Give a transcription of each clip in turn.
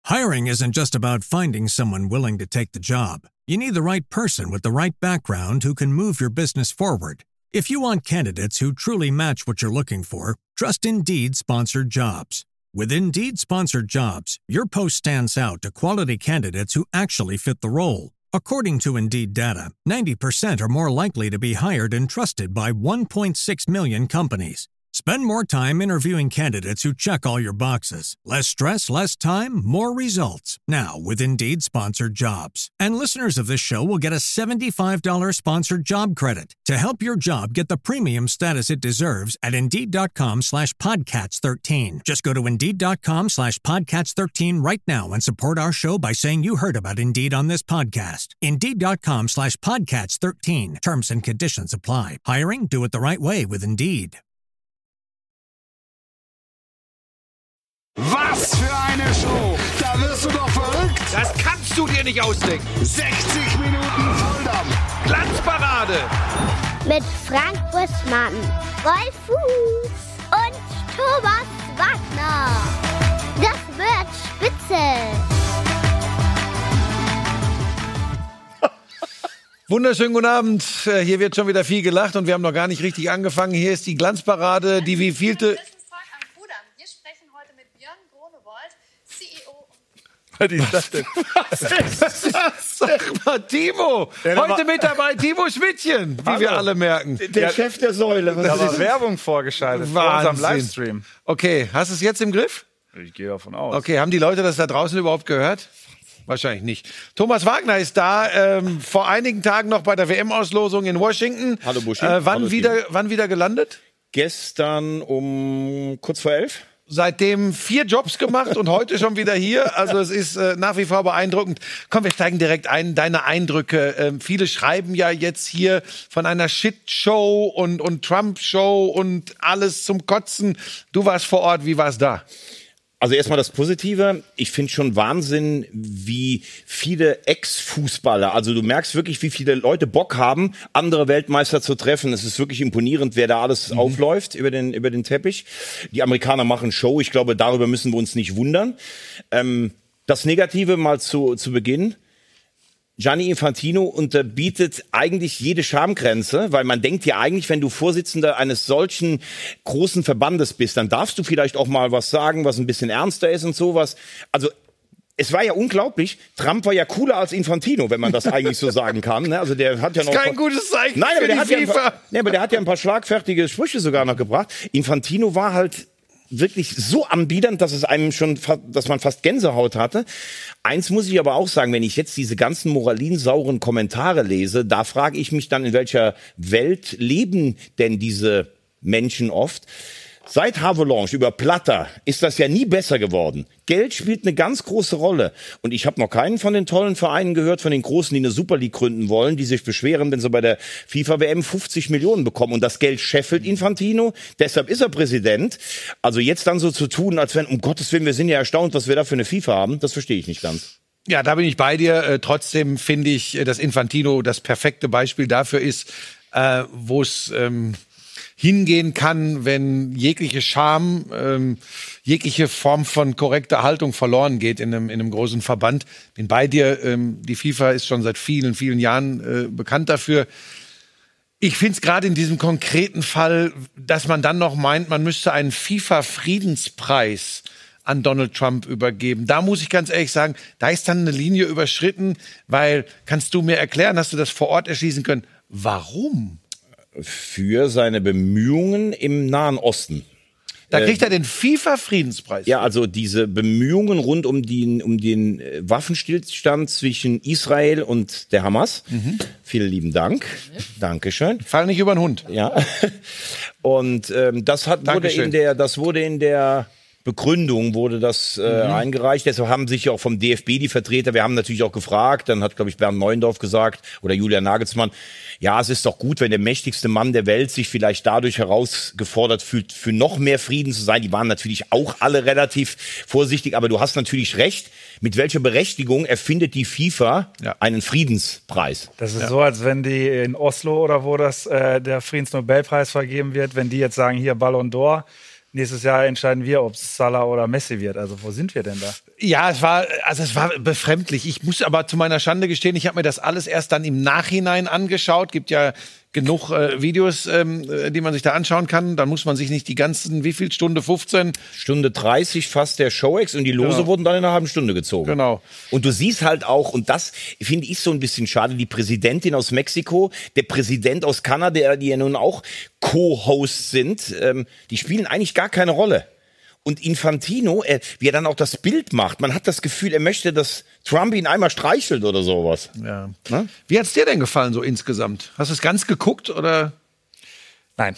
Hiring isn't just about finding someone willing to take the job. You need the right person with the right background who can move your business forward. If you want candidates who truly match what you're looking for, trust Indeed-sponsored jobs. With Indeed-sponsored jobs, your post stands out to quality candidates who actually fit the role. According to Indeed data, 90% are more likely to be hired and trusted by 1.6 million companies. Spend more time interviewing candidates who check all your boxes. Less stress, less time, more results. Now, with Indeed-sponsored jobs. And listeners of this show will get a $75 sponsored job credit to help your job get the premium status it deserves at Indeed.com/Podcats13. Just go to Indeed.com/Podcats13 right now and support our show by saying you heard about Indeed on this podcast. Indeed.com/Podcats13. Terms and conditions apply. Hiring? Do it the right way with Indeed. Was für eine Show! Da wirst du doch verrückt! Das kannst du dir nicht ausdenken! 60 Minuten Volldampf! Glanzparade! Mit Frank Buschmann, Wolf Fuß und Thomas Wagner. Das wird spitze! Wunderschönen guten Abend. Hier wird schon wieder viel gelacht und wir haben noch gar nicht richtig angefangen. Hier ist die Glanzparade, die wievielte... Was ist das denn? Sag mal, Timo. Heute mit dabei Timo Schmidtchen, wie wir alle merken. Der Chef der Säule. Da war Werbung vorgeschaltet vor unserem Livestream. Okay, hast du es jetzt im Griff? Ich gehe davon aus. Okay, haben die Leute das da draußen überhaupt gehört? Wahrscheinlich nicht. Thomas Wagner ist da, vor einigen Tagen noch bei der WM-Auslosung in Washington. Hallo Buschi. Wann wieder gelandet? Gestern um kurz vor 11. Seitdem 4 Jobs gemacht und heute schon wieder hier. Also es ist nach wie vor beeindruckend. Komm, wir steigen direkt ein. Deine Eindrücke. Viele schreiben ja jetzt hier von einer Shit-Show und Trump-Show und alles zum Kotzen. Du warst vor Ort. Wie war es da? Also erstmal das Positive. Ich finde schon Wahnsinn, wie viele Ex-Fußballer, also du merkst wirklich, wie viele Leute Bock haben, andere Weltmeister zu treffen. Es ist wirklich imponierend, wer da alles aufläuft über den Teppich. Die Amerikaner machen Show. Ich glaube, darüber müssen wir uns nicht wundern. Das Negative mal zu Beginn. Gianni Infantino unterbietet eigentlich jede Schamgrenze, weil man denkt ja eigentlich, wenn du Vorsitzender eines solchen großen Verbandes bist, dann darfst du vielleicht auch mal was sagen, was ein bisschen ernster ist und sowas. Also es war ja unglaublich. Trump war ja cooler als Infantino, wenn man das eigentlich so sagen kann. Ne? Also der hat ja noch kein gutes Zeichen. Nein, aber für die FIFA. Aber der hat ja ein paar schlagfertige Sprüche sogar noch gebracht. Infantino war halt wirklich so anbiedernd, dass dass man fast Gänsehaut hatte. Eins muss ich aber auch sagen, wenn ich jetzt diese ganzen moralinsauren Kommentare lese, da frage ich mich dann, in welcher Welt leben denn diese Menschen oft? Seit Havelange über Plata ist das ja nie besser geworden. Geld spielt eine ganz große Rolle. Und ich habe noch keinen von den tollen Vereinen gehört, von den Großen, die eine Super League gründen wollen, die sich beschweren, wenn sie bei der FIFA-WM 50 Millionen bekommen. Und das Geld scheffelt Infantino. Deshalb ist er Präsident. Also jetzt dann so zu tun, als wenn, um Gottes Willen, wir sind ja erstaunt, was wir da für eine FIFA haben, das verstehe ich nicht ganz. Ja, da bin ich bei dir. Trotzdem finde ich, dass Infantino das perfekte Beispiel dafür ist, wo es hingehen kann, wenn jegliche Scham, jegliche Form von korrekter Haltung verloren geht in einem großen Verband. Bin bei dir. Die FIFA ist schon seit vielen, vielen Jahren bekannt dafür. Ich finde es gerade in diesem konkreten Fall, dass man dann noch meint, man müsste einen FIFA-Friedenspreis an Donald Trump übergeben. Da muss ich ganz ehrlich sagen, da ist dann eine Linie überschritten, weil, kannst du mir erklären, hast du das vor Ort erschließen können, warum? Für seine Bemühungen im Nahen Osten. Da kriegt er den FIFA-Friedenspreis. Ja, also diese Bemühungen rund um den Waffenstillstand zwischen Israel und der Hamas. Vielen lieben Dank. Dankeschön. Fall nicht über den Hund. Ja. Und das wurde in der Begründung wurde das eingereicht. Deshalb haben sich ja auch vom DFB die Vertreter, wir haben natürlich auch gefragt, dann hat, glaube ich, Bernd Neuendorf gesagt oder Julian Nagelsmann, ja, es ist doch gut, wenn der mächtigste Mann der Welt sich vielleicht dadurch herausgefordert fühlt, für noch mehr Frieden zu sein. Die waren natürlich auch alle relativ vorsichtig, aber du hast natürlich recht. Mit welcher Berechtigung erfindet die FIFA einen Friedenspreis? Das ist so, als wenn die in Oslo oder wo das der Friedensnobelpreis vergeben wird, wenn die jetzt sagen, hier Ballon d'Or, nächstes Jahr entscheiden wir, ob es Salah oder Messi wird. Also wo sind wir denn da? Ja, es war befremdlich. Ich muss aber zu meiner Schande gestehen, ich habe mir das alles erst dann im Nachhinein angeschaut. Gibt ja genug Videos, die man sich da anschauen kann. Dann muss man sich nicht die ganzen, wie viel, Stunde 15? Stunde 30 fast der Showex und die Lose wurden dann in einer halben Stunde gezogen. Genau. Und du siehst halt auch, und das finde ich so ein bisschen schade, die Präsidentin aus Mexiko, der Präsident aus Kanada, die ja nun auch Co-Hosts sind, die spielen eigentlich gar keine Rolle. Und Infantino, wie er dann auch das Bild macht, man hat das Gefühl, er möchte, dass Trump ihn einmal streichelt oder sowas. Ja. Ne? Wie hat's dir denn gefallen so insgesamt? Hast du es ganz geguckt oder? Nein.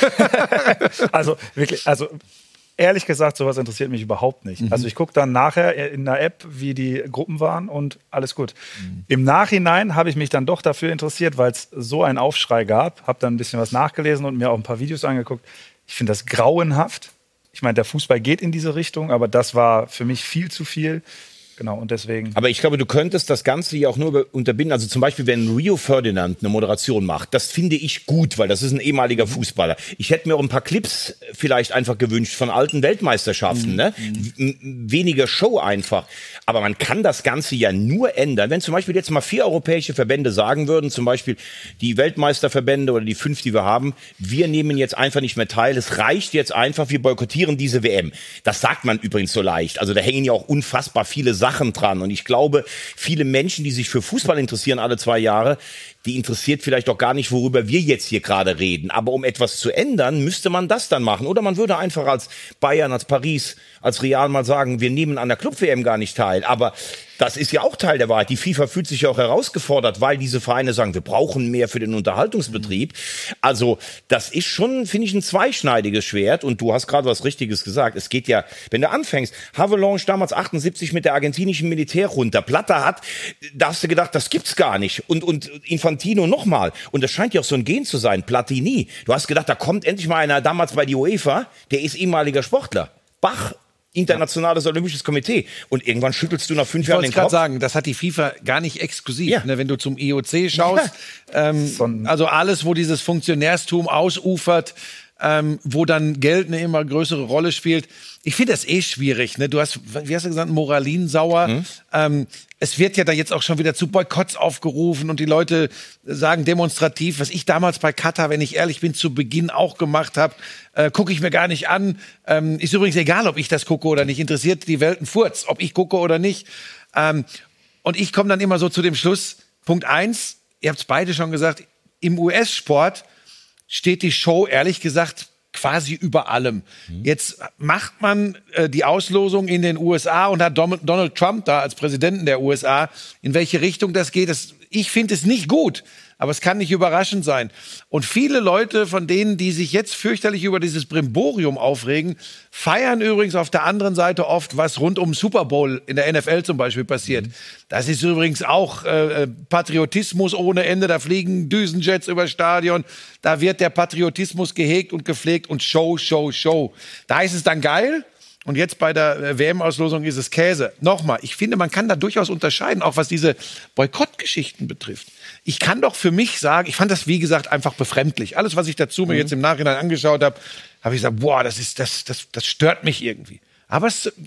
Also wirklich, ehrlich gesagt, sowas interessiert mich überhaupt nicht. Also ich gucke dann nachher in der App, wie die Gruppen waren und alles gut. Im Nachhinein habe ich mich dann doch dafür interessiert, weil es so einen Aufschrei gab. Habe dann ein bisschen was nachgelesen und mir auch ein paar Videos angeguckt. Ich finde das grauenhaft. Ich meine, der Fußball geht in diese Richtung, aber das war für mich viel zu viel. Genau, und deswegen. Aber ich glaube, du könntest das Ganze ja auch nur unterbinden. Also zum Beispiel, wenn Rio Ferdinand eine Moderation macht, das finde ich gut, weil das ist ein ehemaliger Fußballer. Ich hätte mir auch ein paar Clips vielleicht einfach gewünscht von alten Weltmeisterschaften. Ne? Weniger Show einfach. Aber man kann das Ganze ja nur ändern, wenn zum Beispiel jetzt mal 4 europäische Verbände sagen würden, zum Beispiel die Weltmeisterverbände oder die 5, die wir haben, wir nehmen jetzt einfach nicht mehr teil. Es reicht jetzt einfach, wir boykottieren diese WM. Das sagt man übrigens so leicht. Also da hängen ja auch unfassbar viele Sachen dran. Und ich glaube, viele Menschen, die sich für Fußball interessieren alle 2 Jahre, die interessiert vielleicht auch gar nicht, worüber wir jetzt hier gerade reden. Aber um etwas zu ändern, müsste man das dann machen. Oder man würde einfach als Bayern, als Paris, als Real mal sagen, wir nehmen an der Club-WM gar nicht teil. Aber das ist ja auch Teil der Wahrheit. Die FIFA fühlt sich ja auch herausgefordert, weil diese Vereine sagen, wir brauchen mehr für den Unterhaltungsbetrieb. Also das ist schon, finde ich, ein zweischneidiges Schwert. Und du hast gerade was Richtiges gesagt. Es geht ja, wenn du anfängst, Havelange damals 78 mit der argentinischen Militär runter, Plata hat, da hast du gedacht, das gibt's gar nicht. Und Infantino nochmal. Und das scheint ja auch so ein Gen zu sein. Platini. Du hast gedacht, da kommt endlich mal einer damals bei die UEFA, der ist ehemaliger Sportler. Bach. Internationales Olympisches Komitee. Und irgendwann schüttelst du nach 5 Jahren den Kopf. Ich wollte gerade sagen, das hat die FIFA gar nicht exklusiv. Ja. Ne, wenn du zum IOC schaust, also alles, wo dieses Funktionärstum ausufert, wo dann Geld eine immer größere Rolle spielt. Ich finde das schwierig. Ne? Du hast, wie hast du gesagt, Moralinsauer. Es wird ja da jetzt auch schon wieder zu Boykotts aufgerufen und die Leute sagen demonstrativ, was ich damals bei Katar, wenn ich ehrlich bin, zu Beginn auch gemacht habe, gucke ich mir gar nicht an. Ist übrigens egal, ob ich das gucke oder nicht. Interessiert die Welt einen Furz, ob ich gucke oder nicht. Und ich komme dann immer so zu dem Schluss, Punkt 1, ihr habt es beide schon gesagt, im US-Sport steht die Show, ehrlich gesagt, quasi über allem. Jetzt macht man die Auslosung in den USA und hat Donald Trump da als Präsidenten der USA. In welche Richtung das geht, ich finde es nicht gut. Aber es kann nicht überraschend sein. Und viele Leute von denen, die sich jetzt fürchterlich über dieses Brimborium aufregen, feiern übrigens auf der anderen Seite oft, was rund um Super Bowl in der NFL zum Beispiel passiert. Das ist übrigens auch Patriotismus ohne Ende. Da fliegen Düsenjets über Stadion. Da wird der Patriotismus gehegt und gepflegt und Show, Show, Show. Da ist es dann geil. Und jetzt bei der WM-Auslosung ist es Käse. Nochmal, ich finde, man kann da durchaus unterscheiden, auch was diese Boykottgeschichten betrifft. Ich kann doch für mich sagen, ich fand das, wie gesagt, einfach befremdlich. Alles, was ich dazu mir jetzt im Nachhinein angeschaut habe, habe ich gesagt, boah, das stört mich irgendwie. Aber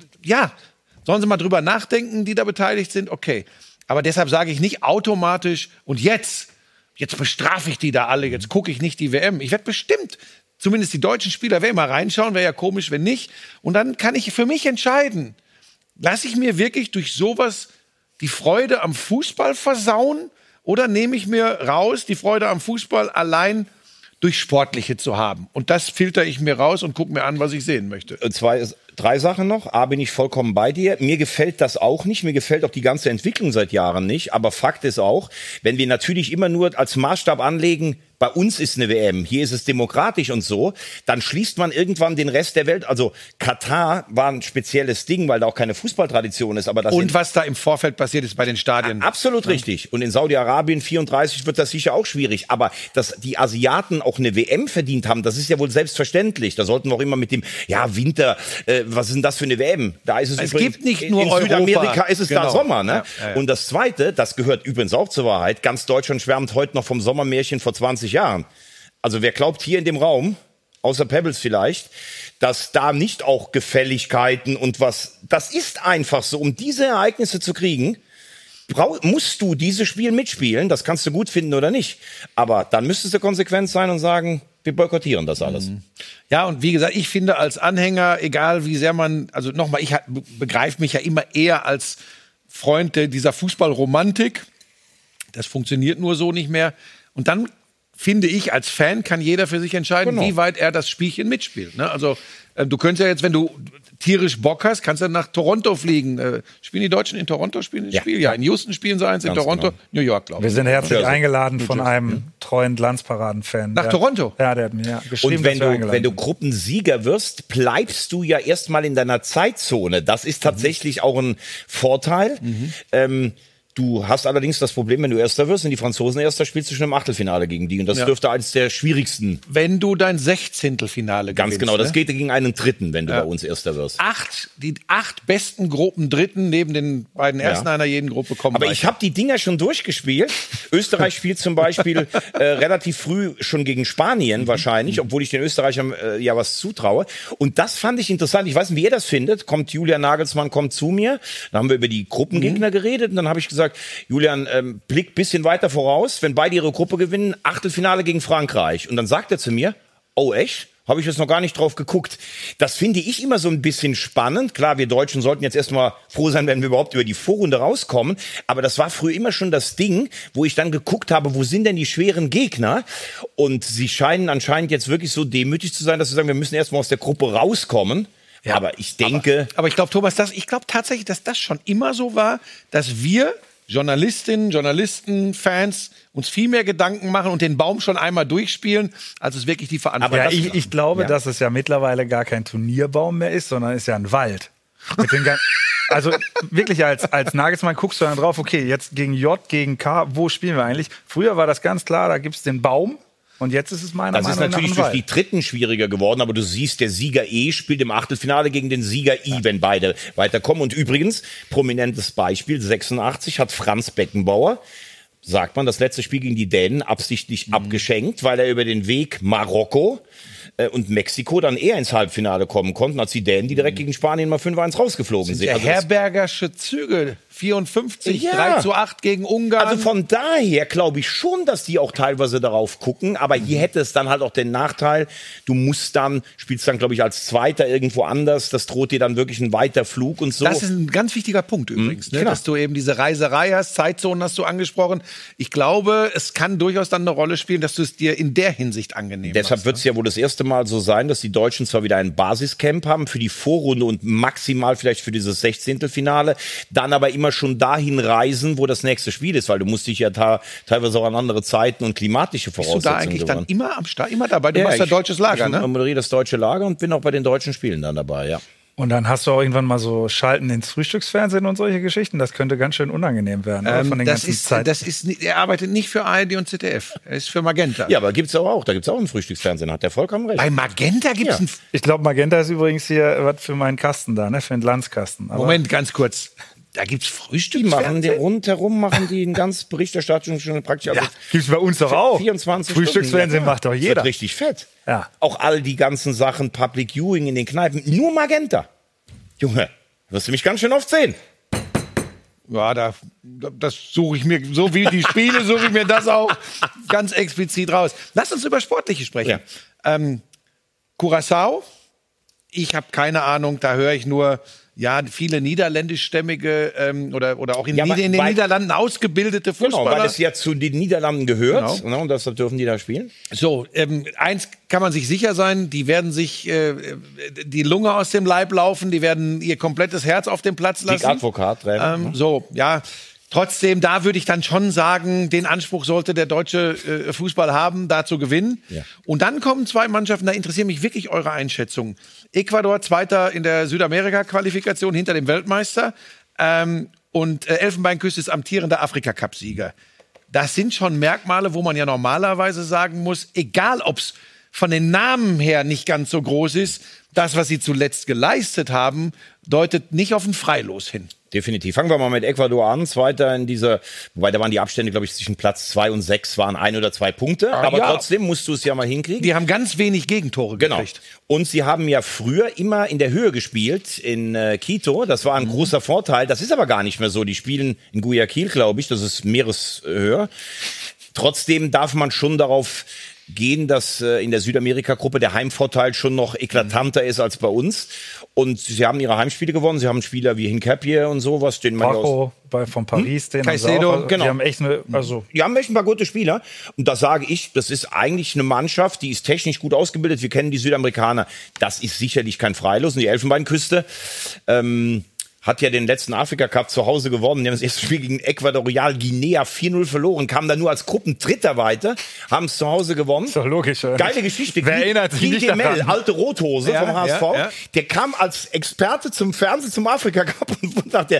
sollen sie mal drüber nachdenken, die da beteiligt sind, okay. Aber deshalb sage ich nicht automatisch, und jetzt bestrafe ich die da alle, jetzt gucke ich nicht die WM. Ich werde bestimmt zumindest die deutschen Spieler, wer immer reinschauen, wäre ja komisch, wenn nicht. Und dann kann ich für mich entscheiden, lasse ich mir wirklich durch sowas die Freude am Fußball versauen oder nehme ich mir raus, die Freude am Fußball allein durch Sportliche zu haben. Und das filter ich mir raus und gucke mir an, was ich sehen möchte. 3 Sachen noch. A, bin ich vollkommen bei dir. Mir gefällt das auch nicht. Mir gefällt auch die ganze Entwicklung seit Jahren nicht. Aber Fakt ist auch, wenn wir natürlich immer nur als Maßstab anlegen, bei uns ist eine WM, hier ist es demokratisch und so, dann schließt man irgendwann den Rest der Welt. Also Katar war ein spezielles Ding, weil da auch keine Fußballtradition ist. Aber das und was da im Vorfeld passiert ist bei den Stadien. Absolut richtig. Und in Saudi-Arabien 34 wird das sicher auch schwierig. Aber dass die Asiaten auch eine WM verdient haben, das ist ja wohl selbstverständlich. Da sollten wir auch immer mit dem, Winter, was ist denn das für eine WM? Da ist es übrigens, gibt nicht nur in Europa. Südamerika ist es da Sommer. Ne? Ja. Und das Zweite, das gehört übrigens auch zur Wahrheit, ganz Deutschland schwärmt heute noch vom Sommermärchen vor 20 Jahren. Also wer glaubt hier in dem Raum, außer Pebbles vielleicht, dass da nicht auch Gefälligkeiten und was, das ist einfach so, um diese Ereignisse zu kriegen, musst du dieses Spiel mitspielen, das kannst du gut finden oder nicht, aber dann müsstest du konsequent sein und sagen, wir boykottieren das alles. Ja, und wie gesagt, ich finde als Anhänger, egal wie sehr man, also nochmal, ich begreife mich ja immer eher als Freund dieser Fußballromantik. Das funktioniert nur so nicht mehr. Und dann finde ich, als Fan kann jeder für sich entscheiden, wie weit er das Spielchen mitspielt. Ne? Also du könntest ja jetzt, wenn du tierisch Bock hast, kannst du nach Toronto fliegen. Spielen die Deutschen in Toronto ein Spiel? Ja, in Houston spielen sie eins, in Toronto, New York, glaube ich. Wir sind herzlich eingeladen von einem treuen Glanzparaden-Fan. Nach Toronto? Ja, der hat mir geschrieben, und wenn du Gruppensieger wirst, bleibst du ja erstmal in deiner Zeitzone. Das ist tatsächlich auch ein Vorteil. Du hast allerdings das Problem, wenn du Erster wirst und die Franzosen Erster, spielst du schon im Achtelfinale gegen die. Und das dürfte eines der schwierigsten. Wenn du dein 16. Finale Ganz gewinnst. genau, das ne? geht gegen einen Dritten, wenn du bei uns Erster wirst. Die 8 besten Gruppendritten neben den beiden Ersten einer jeden Gruppe kommen. Aber ich habe die Dinger schon durchgespielt. Österreich spielt zum Beispiel relativ früh schon gegen Spanien wahrscheinlich, obwohl ich den Österreichern ja was zutraue. Und das fand ich interessant. Ich weiß nicht, wie ihr das findet. Julian Nagelsmann kommt zu mir. Dann haben wir über die Gruppengegner geredet und dann habe ich gesagt, Julian, blick bisschen weiter voraus, wenn beide ihre Gruppe gewinnen, Achtelfinale gegen Frankreich. Und dann sagt er zu mir, oh echt? Habe ich jetzt noch gar nicht drauf geguckt. Das finde ich immer so ein bisschen spannend. Klar, wir Deutschen sollten jetzt erstmal froh sein, wenn wir überhaupt über die Vorrunde rauskommen. Aber das war früher immer schon das Ding, wo ich dann geguckt habe, wo sind denn die schweren Gegner? Und sie scheinen anscheinend jetzt wirklich so demütig zu sein, dass sie sagen, wir müssen erstmal aus der Gruppe rauskommen. Ja, aber ich denke... Aber ich glaube, Thomas, ich glaube tatsächlich, dass das schon immer so war, dass wir Journalistinnen, Journalisten, Fans uns viel mehr Gedanken machen und den Baum schon einmal durchspielen, als es wirklich die Verantwortung ist. Aber ich glaube, dass es ja mittlerweile gar kein Turnierbaum mehr ist, sondern ist ja ein Wald. Also wirklich als Nagelsmann guckst du dann drauf, okay, jetzt gegen J, gegen K, wo spielen wir eigentlich? Früher war das ganz klar, da gibt's den Baum. Und jetzt ist es meiner Meinung nach Das ist natürlich durch die Dritten schwieriger geworden, aber du siehst, der Sieger E spielt im Achtelfinale gegen den Sieger I, wenn beide weiterkommen. Und übrigens, prominentes Beispiel, 86 hat Franz Beckenbauer, sagt man, das letzte Spiel gegen die Dänen absichtlich abgeschenkt, weil er über den Weg Marokko und Mexiko dann eher ins Halbfinale kommen konnten, als die Dänen, die direkt gegen Spanien mal 5-1 rausgeflogen sind. Der Herbergersche Züge, 54, 3:8 gegen Ungarn. Also von daher glaube ich schon, dass die auch teilweise darauf gucken, aber hier hätte es dann halt auch den Nachteil, du spielst dann, glaube ich, als Zweiter irgendwo anders, das droht dir dann wirklich ein weiter Flug und so. Das ist ein ganz wichtiger Punkt übrigens, ne? Dass du eben diese Reiserei hast, Zeitzonen hast du angesprochen. Ich glaube, es kann durchaus dann eine Rolle spielen, dass du es dir in der Hinsicht angenehm machst. Deshalb wird es ja wohl das erste Mal so sein, dass die Deutschen zwar wieder ein Basiscamp haben für die Vorrunde und maximal vielleicht für dieses 16. Finale, dann aber immer schon dahin reisen, wo das nächste Spiel ist, weil du musst dich ja teilweise auch an andere Zeiten und klimatische Voraussetzungen Bist du da eigentlich dann immer am Start, immer dabei? Du machst ja deutsches Lager, ne? Ich moderiere das deutsche Lager und bin auch bei den deutschen Spielen dann dabei, ja. Und dann hast du auch irgendwann mal so Schalten ins Frühstücksfernsehen und solche Geschichten. Das könnte ganz schön unangenehm werden, oder? Von den ganzen Zeiten. Er arbeitet nicht für ARD und ZDF. Er ist für Magenta. Ja, aber gibt's auch. Da gibt's auch ein Frühstücksfernsehen. Hat der vollkommen recht. Bei Magenta gibt's ein... Ich glaube, Magenta ist übrigens hier was für meinen Kasten da, ne? Für den Landskasten. Aber Moment, ganz kurz. Da gibt's Frühstücksfernsehen? Rundherum machen die eine ganz Berichterstattung schon praktisch. Ja, gibt's bei uns doch auch. 24 Frühstücksfernsehen macht doch jeder. Das wird richtig fett. Ja. Auch all die ganzen Sachen, Public Viewing in den Kneipen. Nur Magenta. Junge, wirst du mich ganz schön oft sehen. Ja, das suche ich mir, so wie die Spiele, suche ich mir das auch ganz explizit raus. Lass uns über Sportliche sprechen. Ja. Curaçao, ich habe keine Ahnung, da höre ich nur, ja, viele niederländischstämmige oder auch in den Niederlanden ausgebildete Fußballer. Genau, weil es ja zu den Niederlanden gehört. Genau. Und deshalb dürfen die da spielen. So, eins kann man sich sicher sein, die werden sich die Lunge aus dem Leib laufen, die werden ihr komplettes Herz auf den Platz lassen. Advokat. So, ja. Trotzdem, da würde ich dann schon sagen, den Anspruch sollte der deutsche Fußball haben, da zu gewinnen. Ja. Und dann kommen zwei Mannschaften, da interessieren mich wirklich eure Einschätzung. Ecuador, Zweiter in der Südamerika-Qualifikation hinter dem Weltmeister. Und Elfenbeinküste ist amtierender Afrika-Cup-Sieger. Das sind schon Merkmale, wo man ja normalerweise sagen muss, egal ob es von den Namen her nicht ganz so groß ist, das, was sie zuletzt geleistet haben, deutet nicht auf ein Freilos hin. definitiv. Fangen wir mal mit Ecuador an. Zweiter in dieser, wobei da waren die Abstände, glaube ich, zwischen Platz 2 und 6 waren 1 oder 2 Punkte. Aber trotzdem musst du es ja mal hinkriegen. Die haben ganz wenig Gegentore gekriegt. Und sie haben ja früher immer in der Höhe gespielt, in Quito. Das war ein großer Vorteil. Das ist aber gar nicht mehr so. Die spielen in Guayaquil, glaube ich. Das ist Meereshöhe. Trotzdem darf man schon darauf gehen, dass in der Südamerika-Gruppe der Heimvorteil schon noch eklatanter ist als bei uns. Und sie haben ihre Heimspiele gewonnen. Sie haben Spieler wie Hincapié und sowas. Den Paco von Paris, den Caicedo, auch, genau. Die haben echt die haben echt ein paar gute Spieler. Und das sage ich, das ist eigentlich eine Mannschaft, die ist technisch gut ausgebildet. Wir kennen die Südamerikaner. Das ist sicherlich kein Freilos. Und die Elfenbeinküste hat ja den letzten Afrika-Cup zu Hause gewonnen. Die haben das erste Spiel gegen Äquatorial Guinea 4-0 verloren, kamen dann nur als Gruppendritter weiter, haben es zu Hause gewonnen. Ist doch logisch, oder? Geile Geschichte. Wer erinnert sich nicht daran? Alte Rothose vom HSV, ja. der kam als Experte zum Fernsehen zum Afrika-Cup und nach der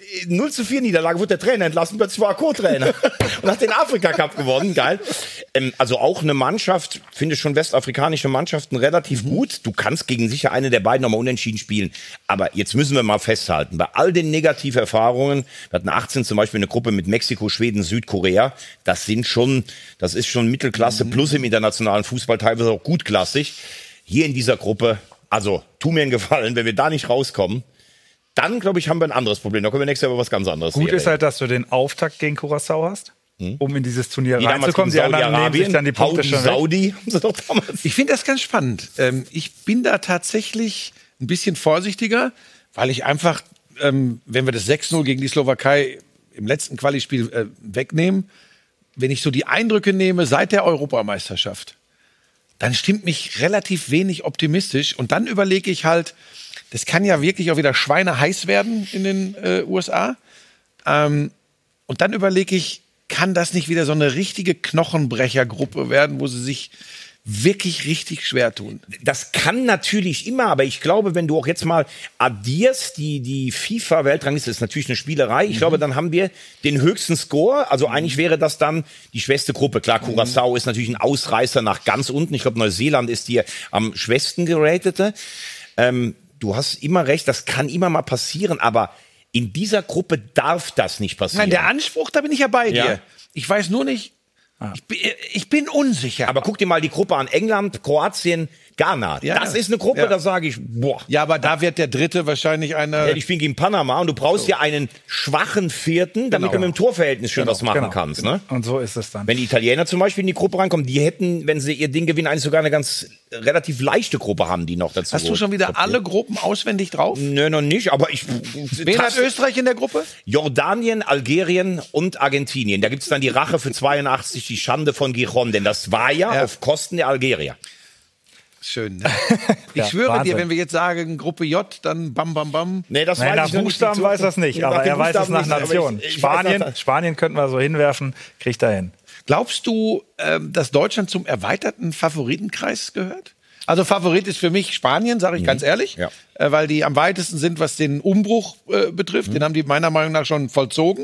0-4 Niederlage wurde der Trainer entlassen, plötzlich war er Co-Trainer und hat den Afrika-Cup gewonnen. Geil. Also auch eine Mannschaft, finde schon westafrikanische Mannschaften relativ gut. Du kannst gegen sicher eine der beiden nochmal unentschieden spielen. Aber jetzt müssen wir mal festhalten, bei all den Negativerfahrungen, wir hatten 18 zum Beispiel eine Gruppe mit Mexiko, Schweden, Südkorea, das ist schon Mittelklasse plus im internationalen Fußball teilweise auch gutklassig. Hier in dieser Gruppe, also tu mir einen Gefallen, wenn wir da nicht rauskommen, dann, glaube ich, haben wir ein anderes Problem. Da können wir nächstes Jahr über was ganz anderes Gut reden. ist halt, dass du den Auftakt gegen Curaçao hast, um in dieses Turnier reinzukommen. Die anderen nehmen sich dann die Punkte schon Saudi. Ich finde das ganz spannend. Ich bin da tatsächlich ein bisschen vorsichtiger, weil ich einfach, wenn wir das 6-0 gegen die Slowakei im letzten Quali-Spiel wegnehmen, wenn ich so die Eindrücke nehme seit der Europameisterschaft, dann stimmt mich relativ wenig optimistisch. Und dann überlege ich halt, das kann ja wirklich auch wieder schweineheiß werden in den USA. Und dann überlege ich, kann das nicht wieder so eine richtige Knochenbrechergruppe werden, wo sie sich wirklich richtig schwer tun? Das kann natürlich immer, aber ich glaube, wenn du auch jetzt mal addierst, die FIFA-Weltrangliste ist natürlich eine Spielerei. Ich glaube, dann haben wir den höchsten Score. Also eigentlich wäre das dann die schwächste Gruppe. Klar, Curaçao ist natürlich ein Ausreißer nach ganz unten. Ich glaube, Neuseeland ist die am schwächsten geratete. Du hast immer recht, das kann immer mal passieren, aber in dieser Gruppe darf das nicht passieren. Nein, der Anspruch, da bin ich ja bei dir. Ich weiß nur nicht, ich bin unsicher. Aber guck dir mal die Gruppe an. England, Kroatien, Ghana. Ja, das ist eine Gruppe, da sage ich, boah. Ja, aber da wird der Dritte wahrscheinlich einer... Ja, die spielen gegen Panama und du brauchst ja einen schwachen Vierten, damit du mit dem Torverhältnis schön was machen kannst. Ne? Und so ist es dann. Wenn die Italiener zum Beispiel in die Gruppe reinkommen, die hätten, wenn sie ihr Ding gewinnen, eigentlich sogar eine ganz relativ leichte Gruppe haben, die noch dazu. Hast du schon wieder alle Gruppen auswendig drauf? Nö, noch nicht, aber ich... Wen hat Österreich in der Gruppe? Jordanien, Algerien und Argentinien. Da gibt's dann die Rache für 82, die Schande von Gijon, denn das war ja auf Kosten der Algerier. Schön, ne? Ich schwöre dir, wenn wir jetzt sagen Gruppe J, dann bam, bam, bam. Nee, das Nein, weiß nach ich noch Buchstaben nicht. weiß das nicht, aber er weiß es nach Nation. Spanien Spanien könnten wir so hinwerfen, kriegt er hin. Glaubst du, dass Deutschland zum erweiterten Favoritenkreis gehört? Also Favorit ist für mich Spanien, sage ich ganz ehrlich, weil die am weitesten sind, was den Umbruch betrifft. Den haben die meiner Meinung nach schon vollzogen.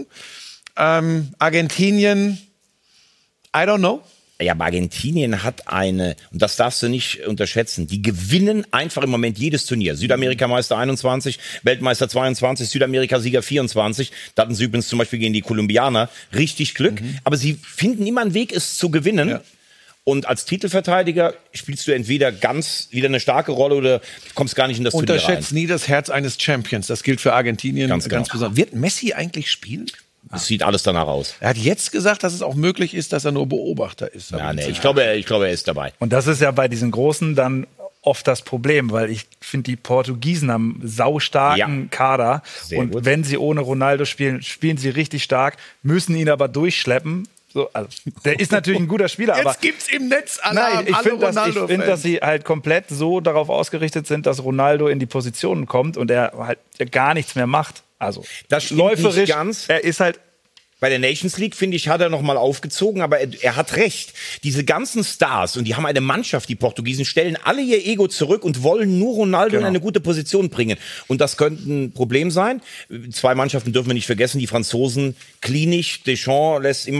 Argentinien, I don't know. Ja, aber Argentinien hat eine, und das darfst du nicht unterschätzen, die gewinnen einfach im Moment jedes Turnier. Südamerika-Meister 21, Weltmeister 22, Südamerika-Sieger 24. Da hatten sie übrigens zum Beispiel gegen die Kolumbianer richtig Glück. Aber sie finden immer einen Weg, es zu gewinnen. Ja. Und als Titelverteidiger spielst du entweder wieder eine starke Rolle oder kommst gar nicht in das Turnier rein. Unterschätzt nie das Herz eines Champions. Das gilt für Argentinien ganz besonders. Wird Messi eigentlich spielen? Es sieht alles danach aus. Er hat jetzt gesagt, dass es auch möglich ist, dass er nur Beobachter ist. Ja, nee, ich glaube, er ist dabei. Und das ist ja bei diesen Großen dann oft das Problem, weil ich finde, die Portugiesen haben saustarken Kader. Sehr und gut. Wenn sie ohne Ronaldo spielen, spielen sie richtig stark, müssen ihn aber durchschleppen. So, also, der ist natürlich ein guter Spieler, aber... Jetzt gibt's im Netz Alarm, nein, ich finde, dass sie halt komplett so darauf ausgerichtet sind, dass Ronaldo in die Positionen kommt und er halt gar nichts mehr macht. Also, das läuferisch, nicht ganz. Er ist halt... Bei der Nations League, finde ich, hat er noch mal aufgezogen, aber er hat recht. Diese ganzen Stars, und die haben eine Mannschaft, die Portugiesen, stellen alle ihr Ego zurück und wollen nur Ronaldo in eine gute Position bringen. Und das könnte ein Problem sein. Zwei Mannschaften dürfen wir nicht vergessen, die Franzosen klinisch, Deschamps lässt immer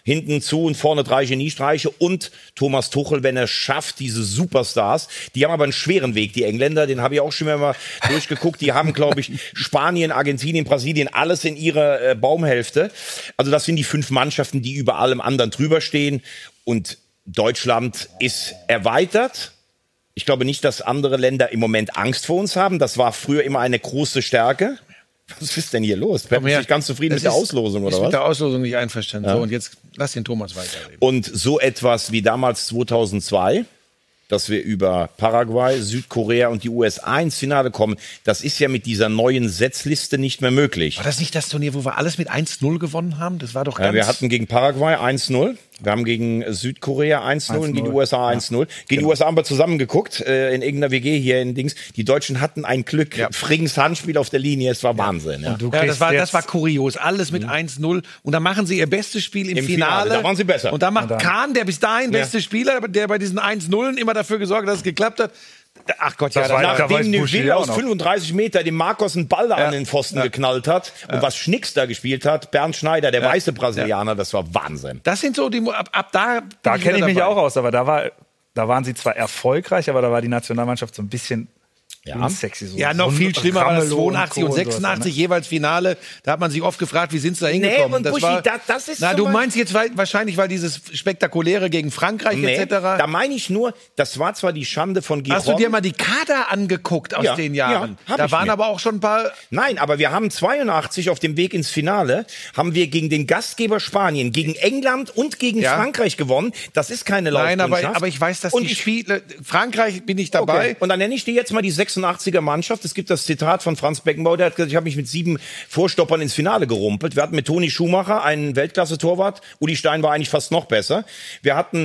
hinten zu und vorne 3 Geniestreiche und Thomas Tuchel, wenn er schafft, diese Superstars, die haben aber einen schweren Weg, die Engländer, den habe ich auch schon mal durchgeguckt, die haben, glaube ich, Spanien, Argentinien, Brasilien, alles in ihrer Baumhälfte. Also das sind die 5 Mannschaften, die über allem anderen drüber stehen und Deutschland ist erweitert. Ich glaube nicht, dass andere Länder im Moment Angst vor uns haben. Das war früher immer eine große Stärke. Was ist denn hier los? Bist du nicht ganz zufrieden mit der Auslosung, oder was? Mit der Auslosung nicht einverstanden. Ja. So, und jetzt lass den Thomas weiterreden. Und so etwas wie damals 2002, dass wir über Paraguay, Südkorea und die USA ins Finale kommen, das ist ja mit dieser neuen Setzliste nicht mehr möglich. War das nicht das Turnier, wo wir alles mit 1-0 gewonnen haben? Das war doch ganz... Ja, wir hatten gegen Paraguay 1-0. Wir haben gegen Südkorea 1-0 und gegen die USA 1-0. Ja. Gegen die USA haben wir zusammengeguckt in irgendeiner WG hier in Dings. Die Deutschen hatten ein Glück. Ja. Frings Handspiel auf der Linie, es war Wahnsinn. Ja. Das war kurios. Alles mit 1-0. Und dann machen sie ihr bestes Spiel im Finale. Da waren sie besser. Und dann macht Kahn, der bis dahin beste Spieler, der bei diesen 1-0 immer dafür gesorgt hat, dass es geklappt hat. Ach Gott, ja, nachdem Neville aus 35 Meter dem Marcos einen Ball an den Pfosten geknallt hat und was Schnicks da gespielt hat, Bernd Schneider, der weiße Brasilianer, das war Wahnsinn. Das sind so die, ab da kenne ich mich auch aus, aber da waren sie zwar erfolgreich, aber da war die Nationalmannschaft so ein bisschen unsexy. So ja, noch viel schlimmer war das 82 und 86, jeweils Finale. Da hat man sich oft gefragt, wie sind sie da hingekommen? Und Buschi, das ist du meinst jetzt wahrscheinlich, weil dieses Spektakuläre gegen Frankreich etc. Da meine ich nur, das war zwar die Schande von Giron. Hast du dir mal die Kader angeguckt aus den Jahren? Ja, da waren aber auch schon ein paar... Nein, aber wir haben 82 auf dem Weg ins Finale, haben wir gegen den Gastgeber Spanien, gegen England und gegen Frankreich gewonnen. Das ist keine Laufkundschaft. Nein, aber ich weiß, dass die Spiele... Frankreich bin ich dabei. Okay. Und dann nenne ich dir jetzt mal die 86er Mannschaft. Es gibt das Zitat von Franz Beckenbauer, der hat gesagt, ich habe mich mit 7 Vorstoppern ins Finale gerumpelt. Wir hatten mit Toni Schumacher einen Weltklasse-Torwart. Uli Stein war eigentlich fast noch besser. Wir hatten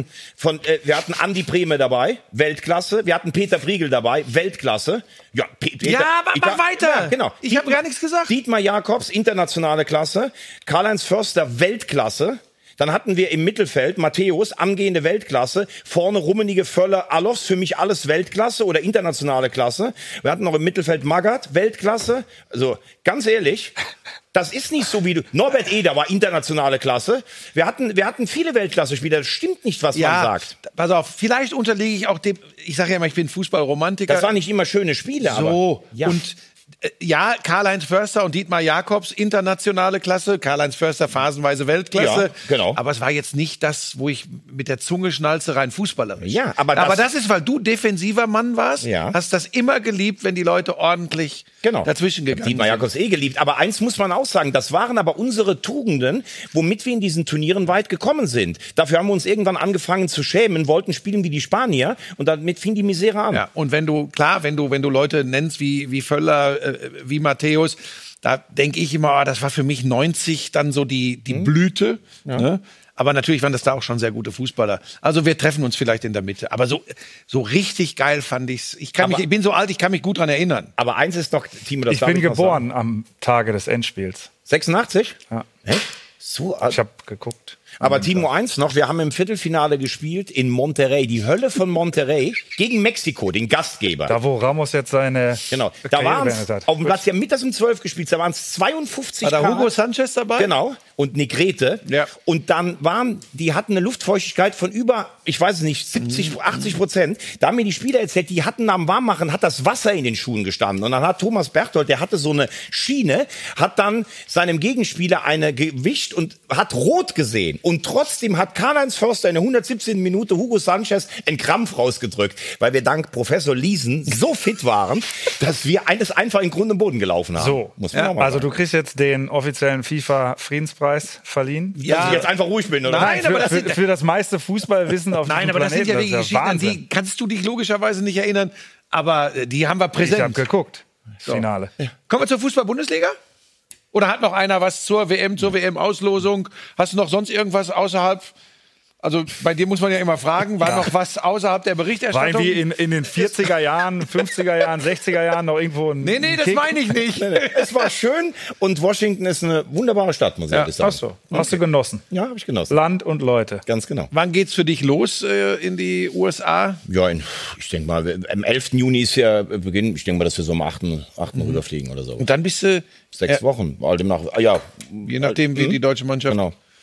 Andi Brehme dabei, Weltklasse. Wir hatten Peter Friegel dabei, Weltklasse. Ja, mach weiter. Ja, genau. Ich habe gar nichts gesagt. Dietmar Jakobs, internationale Klasse. Karl-Heinz Förster, Weltklasse. Dann hatten wir im Mittelfeld Matthäus, angehende Weltklasse, vorne Rummenigge, Völler, Alofs, für mich alles Weltklasse oder internationale Klasse. Wir hatten noch im Mittelfeld Magath, Weltklasse. Also ganz ehrlich, das ist nicht so wie du. Norbert Eder war internationale Klasse. Wir hatten viele Weltklasse-Spieler. Das stimmt nicht, was man sagt. Pass auf, vielleicht unterliege ich auch dem, ich sage ja immer, ich bin Fußballromantiker. Das waren nicht immer schöne Spiele, aber... Und Karl-Heinz Förster und Dietmar Jakobs, internationale Klasse. Karl-Heinz Förster phasenweise Weltklasse. Ja, genau. Aber es war jetzt nicht das, wo ich mit der Zunge schnalze, rein fußballerisch. Ja, aber das ist, weil du defensiver Mann warst, hast das immer geliebt, wenn die Leute ordentlich dazwischen gegangen sind. Dietmar Jakobs geliebt. Aber eins muss man auch sagen, das waren aber unsere Tugenden, womit wir in diesen Turnieren weit gekommen sind. Dafür haben wir uns irgendwann angefangen zu schämen, wollten spielen wie die Spanier und damit fing die Misere an. Ja, und wenn du Leute nennst wie Völler, wie Matthäus, da denke ich immer, das war für mich 90 dann so die Blüte. Ja. Ne? Aber natürlich waren das da auch schon sehr gute Fußballer. Also wir treffen uns vielleicht in der Mitte. Aber so richtig geil fand ich's. Ich bin so alt, ich kann mich gut dran erinnern. Aber eins ist doch, Timo, das ich bin geboren am Tage des Endspiels. 86? Ja. Hä? So alt? Ich habe geguckt. Aber Timo, eins noch, wir haben im Viertelfinale gespielt in Monterrey, die Hölle von Monterrey, gegen Mexiko, den Gastgeber. Da, wo Ramos jetzt seine da waren es auf dem Platz, die haben mittags um 12 gespielt, da waren es 52 Grad. War da Hugo Sanchez dabei? Genau, und Negrete. Ja. Und dann die hatten eine Luftfeuchtigkeit von über, ich weiß es nicht, 70, 80%. Da haben mir die Spieler erzählt, die hatten am Warmmachen, hat das Wasser in den Schuhen gestanden. Und dann hat Thomas Berthold, der hatte so eine Schiene, hat dann seinem Gegenspieler eine gewischt und hat rot gesehen. Und trotzdem hat Karl-Heinz Förster in der 117. Minute Hugo Sanchez einen Krampf rausgedrückt, weil wir dank Professor Liesen so fit waren, dass wir eines einfach in Grund und Boden gelaufen haben. So, muss man auch mal sagen. Du kriegst jetzt den offiziellen FIFA-Friedenspreis verliehen. Ja. Dass ich jetzt einfach ruhig bin, oder? Nein, aber für das meiste Fußballwissen auf Nein, aber das sind ja wirklich Geschichten, an die kannst du dich logischerweise nicht erinnern, aber die haben wir präsent. Ich habe geguckt. Finale. Ja. Kommen wir zur Fußball-Bundesliga? Oder hat noch einer was zur WM-Auslosung? Hast du noch sonst irgendwas außerhalb? Also bei dir muss man ja immer fragen, war noch was außerhalb der Berichterstattung? War irgendwie in den 40er Jahren, 50er Jahren, 60er Jahren noch irgendwo ein Nee, das meine ich nicht. Es war schön und Washington ist eine wunderbare Stadt, muss ich ehrlich sagen. Hast du genossen? Ja, habe ich genossen. Land und Leute. Ganz genau. Wann geht's für dich los in die USA? Ja, ich denke mal, am 11. Juni ist ja Beginn. Ich denke mal, dass wir so am 8. rüberfliegen oder so. Und dann bist du... 6 Wochen. Je nachdem, wie die deutsche Mannschaft... Genau.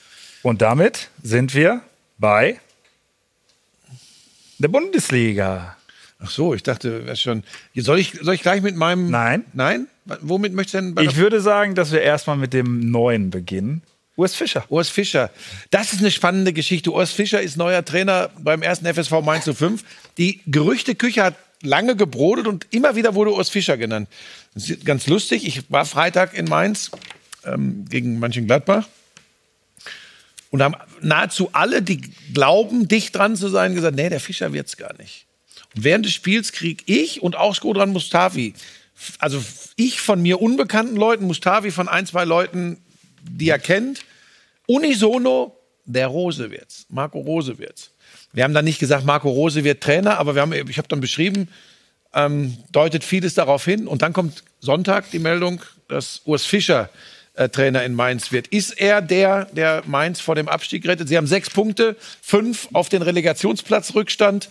Und damit sind wir bei der Bundesliga. Ach so, ich dachte schon. Soll ich gleich mit meinem... Nein. Nein? Womit möchtest du denn... Ich würde sagen, dass wir erstmal mit dem Neuen beginnen. Urs Fischer. Urs Fischer. Das ist eine spannende Geschichte. Urs Fischer ist neuer Trainer beim 1. FSV Mainz 05. Die Gerüchteküche hat lange gebrodelt und immer wieder wurde Urs Fischer genannt. Das ist ganz lustig. Ich war Freitag in Mainz gegen Mönchengladbach. Und haben nahezu alle, die glauben, dicht dran zu sein, gesagt, nee, der Fischer wird's gar nicht. Und während des Spiels krieg ich und auch Shkodran Mustafi, also ich von mir unbekannten Leuten, Mustafi von 1, 2 Leuten, die er kennt, unisono, der Rose wird's, Marco Rose wird's. Wir haben dann nicht gesagt, Marco Rose wird Trainer, aber ich habe dann beschrieben, deutet vieles darauf hin. Und dann kommt Sonntag die Meldung, dass Urs Fischer Trainer in Mainz wird. Ist er der Mainz vor dem Abstieg rettet? Sie haben 6 Punkte, 5 auf den Relegationsplatz Rückstand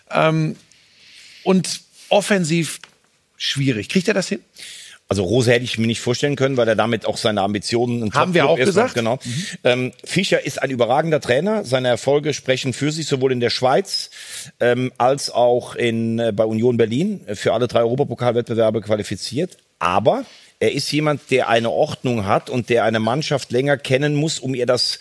und offensiv schwierig. Kriegt er das hin? Also Rose hätte ich mir nicht vorstellen können, weil er damit auch seine Ambitionen... Haben wir auch gesagt. Genau. Fischer ist ein überragender Trainer. Seine Erfolge sprechen für sich, sowohl in der Schweiz als auch bei Union Berlin. Für alle 3 Europapokalwettbewerbe qualifiziert. Aber er ist jemand, der eine Ordnung hat und der eine Mannschaft länger kennen muss, um ihr das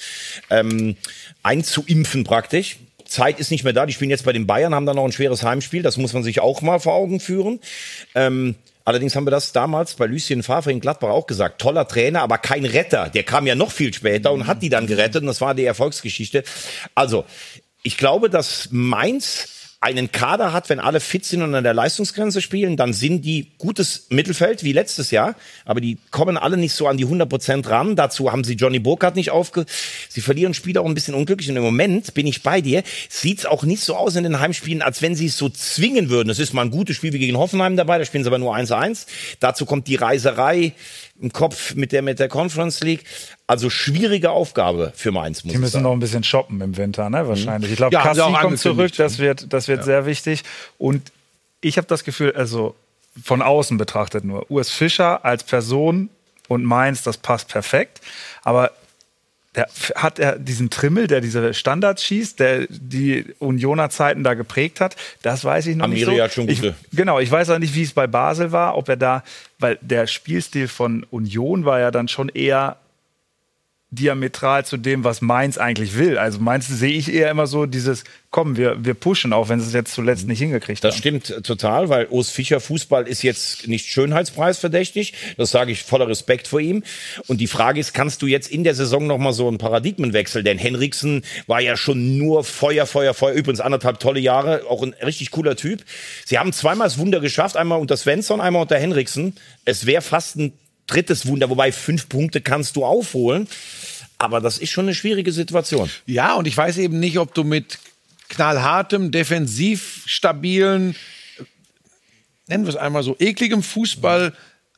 einzuimpfen praktisch. Zeit ist nicht mehr da. Die spielen jetzt bei den Bayern, haben dann noch ein schweres Heimspiel. Das muss man sich auch mal vor Augen führen. Allerdings haben wir das damals bei Lucien Favre in Gladbach auch gesagt. Toller Trainer, aber kein Retter. Der kam ja noch viel später und hat die dann gerettet. Und das war die Erfolgsgeschichte. Also, ich glaube, dass Mainz einen Kader hat, wenn alle fit sind und an der Leistungsgrenze spielen, dann sind die gutes Mittelfeld, wie letztes Jahr, aber die kommen alle nicht so an die 100% ran. Dazu haben sie Johnny Burkhardt nicht Sie verlieren Spiele auch ein bisschen unglücklich und im Moment, bin ich bei dir, sieht's auch nicht so aus in den Heimspielen, als wenn sie es so zwingen würden. Es ist mal ein gutes Spiel wie gegen Hoffenheim dabei, da spielen sie aber nur 1-1. Dazu kommt die Reiserei im Kopf mit der Conference League. Also schwierige Aufgabe für Mainz, muss ich sagen. Die müssen noch ein bisschen shoppen im Winter, ne? Wahrscheinlich. Ich glaube, Ja, Kassi haben sie auch kommt zurück, angekündigt. das wird sehr wichtig. Und ich habe das Gefühl, also von außen betrachtet nur, Urs Fischer als Person und Mainz, das passt perfekt. Aber hat er diesen Trimmel, der diese Standards schießt, der die Unioner Zeiten da geprägt hat, das weiß ich noch nicht so. Hat schon gute. Ich weiß auch nicht, wie es bei Basel war, ob er da, weil der Spielstil von Union war ja dann schon eher diametral zu dem, was Mainz eigentlich will. Also Mainz sehe ich eher immer so dieses, komm, wir pushen, auch wenn sie es jetzt zuletzt nicht hingekriegt haben. Das stimmt total, weil Urs Fischer Fußball ist jetzt nicht schönheitspreisverdächtig. Das sage ich voller Respekt vor ihm. Und die Frage ist, kannst du jetzt in der Saison noch mal so einen Paradigmenwechsel? Denn Henriksen war ja schon nur Feuer. Übrigens 1,5 tolle Jahre, auch ein richtig cooler Typ. Sie haben zweimal das Wunder geschafft, einmal unter Svensson, einmal unter Henriksen. Es wäre fast ein 3. Wunder, wobei 5 Punkte kannst du aufholen. Aber das ist schon eine schwierige Situation. Ja, und ich weiß eben nicht, ob du mit knallhartem, defensiv stabilen, nennen wir es einmal so, ekligem Fußball,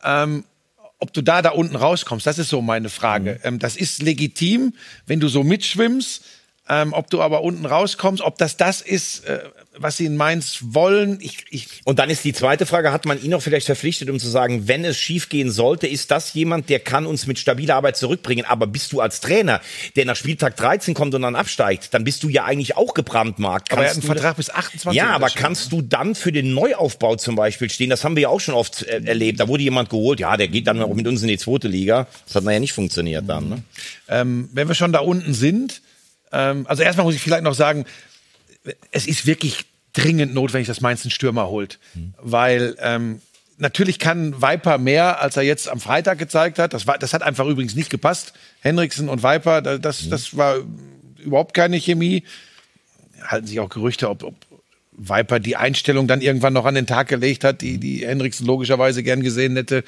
ob du da unten rauskommst. Das ist so meine Frage. Das ist legitim, wenn du so mitschwimmst. Ob du aber unten rauskommst, ob das ist, was sie in Mainz wollen. Und dann ist die zweite Frage, hat man ihn auch vielleicht verpflichtet, um zu sagen, wenn es schief gehen sollte, ist das jemand, der kann uns mit stabiler Arbeit zurückbringen. Aber bist du als Trainer, der nach Spieltag 13 kommt und dann absteigt, dann bist du ja eigentlich auch gebrandmarkt. Aber er hat einen Vertrag bis 28. Ja, aber kannst du dann für den Neuaufbau zum Beispiel stehen? Das haben wir ja auch schon oft erlebt. Da wurde jemand geholt, ja, der geht dann auch mit uns in die 2. Liga. Das hat ja nicht funktioniert dann. Ne? Wenn wir schon da unten sind, also erstmal muss ich vielleicht noch sagen, es ist wirklich dringend notwendig, dass Mainz einen Stürmer holt. Weil natürlich kann Viper mehr, als er jetzt am Freitag gezeigt hat. Das hat einfach übrigens nicht gepasst. Henriksen und Viper, das war überhaupt keine Chemie. Halten sich auch Gerüchte, ob Viper die Einstellung dann irgendwann noch an den Tag gelegt hat, die Henriksen logischerweise gern gesehen hätte.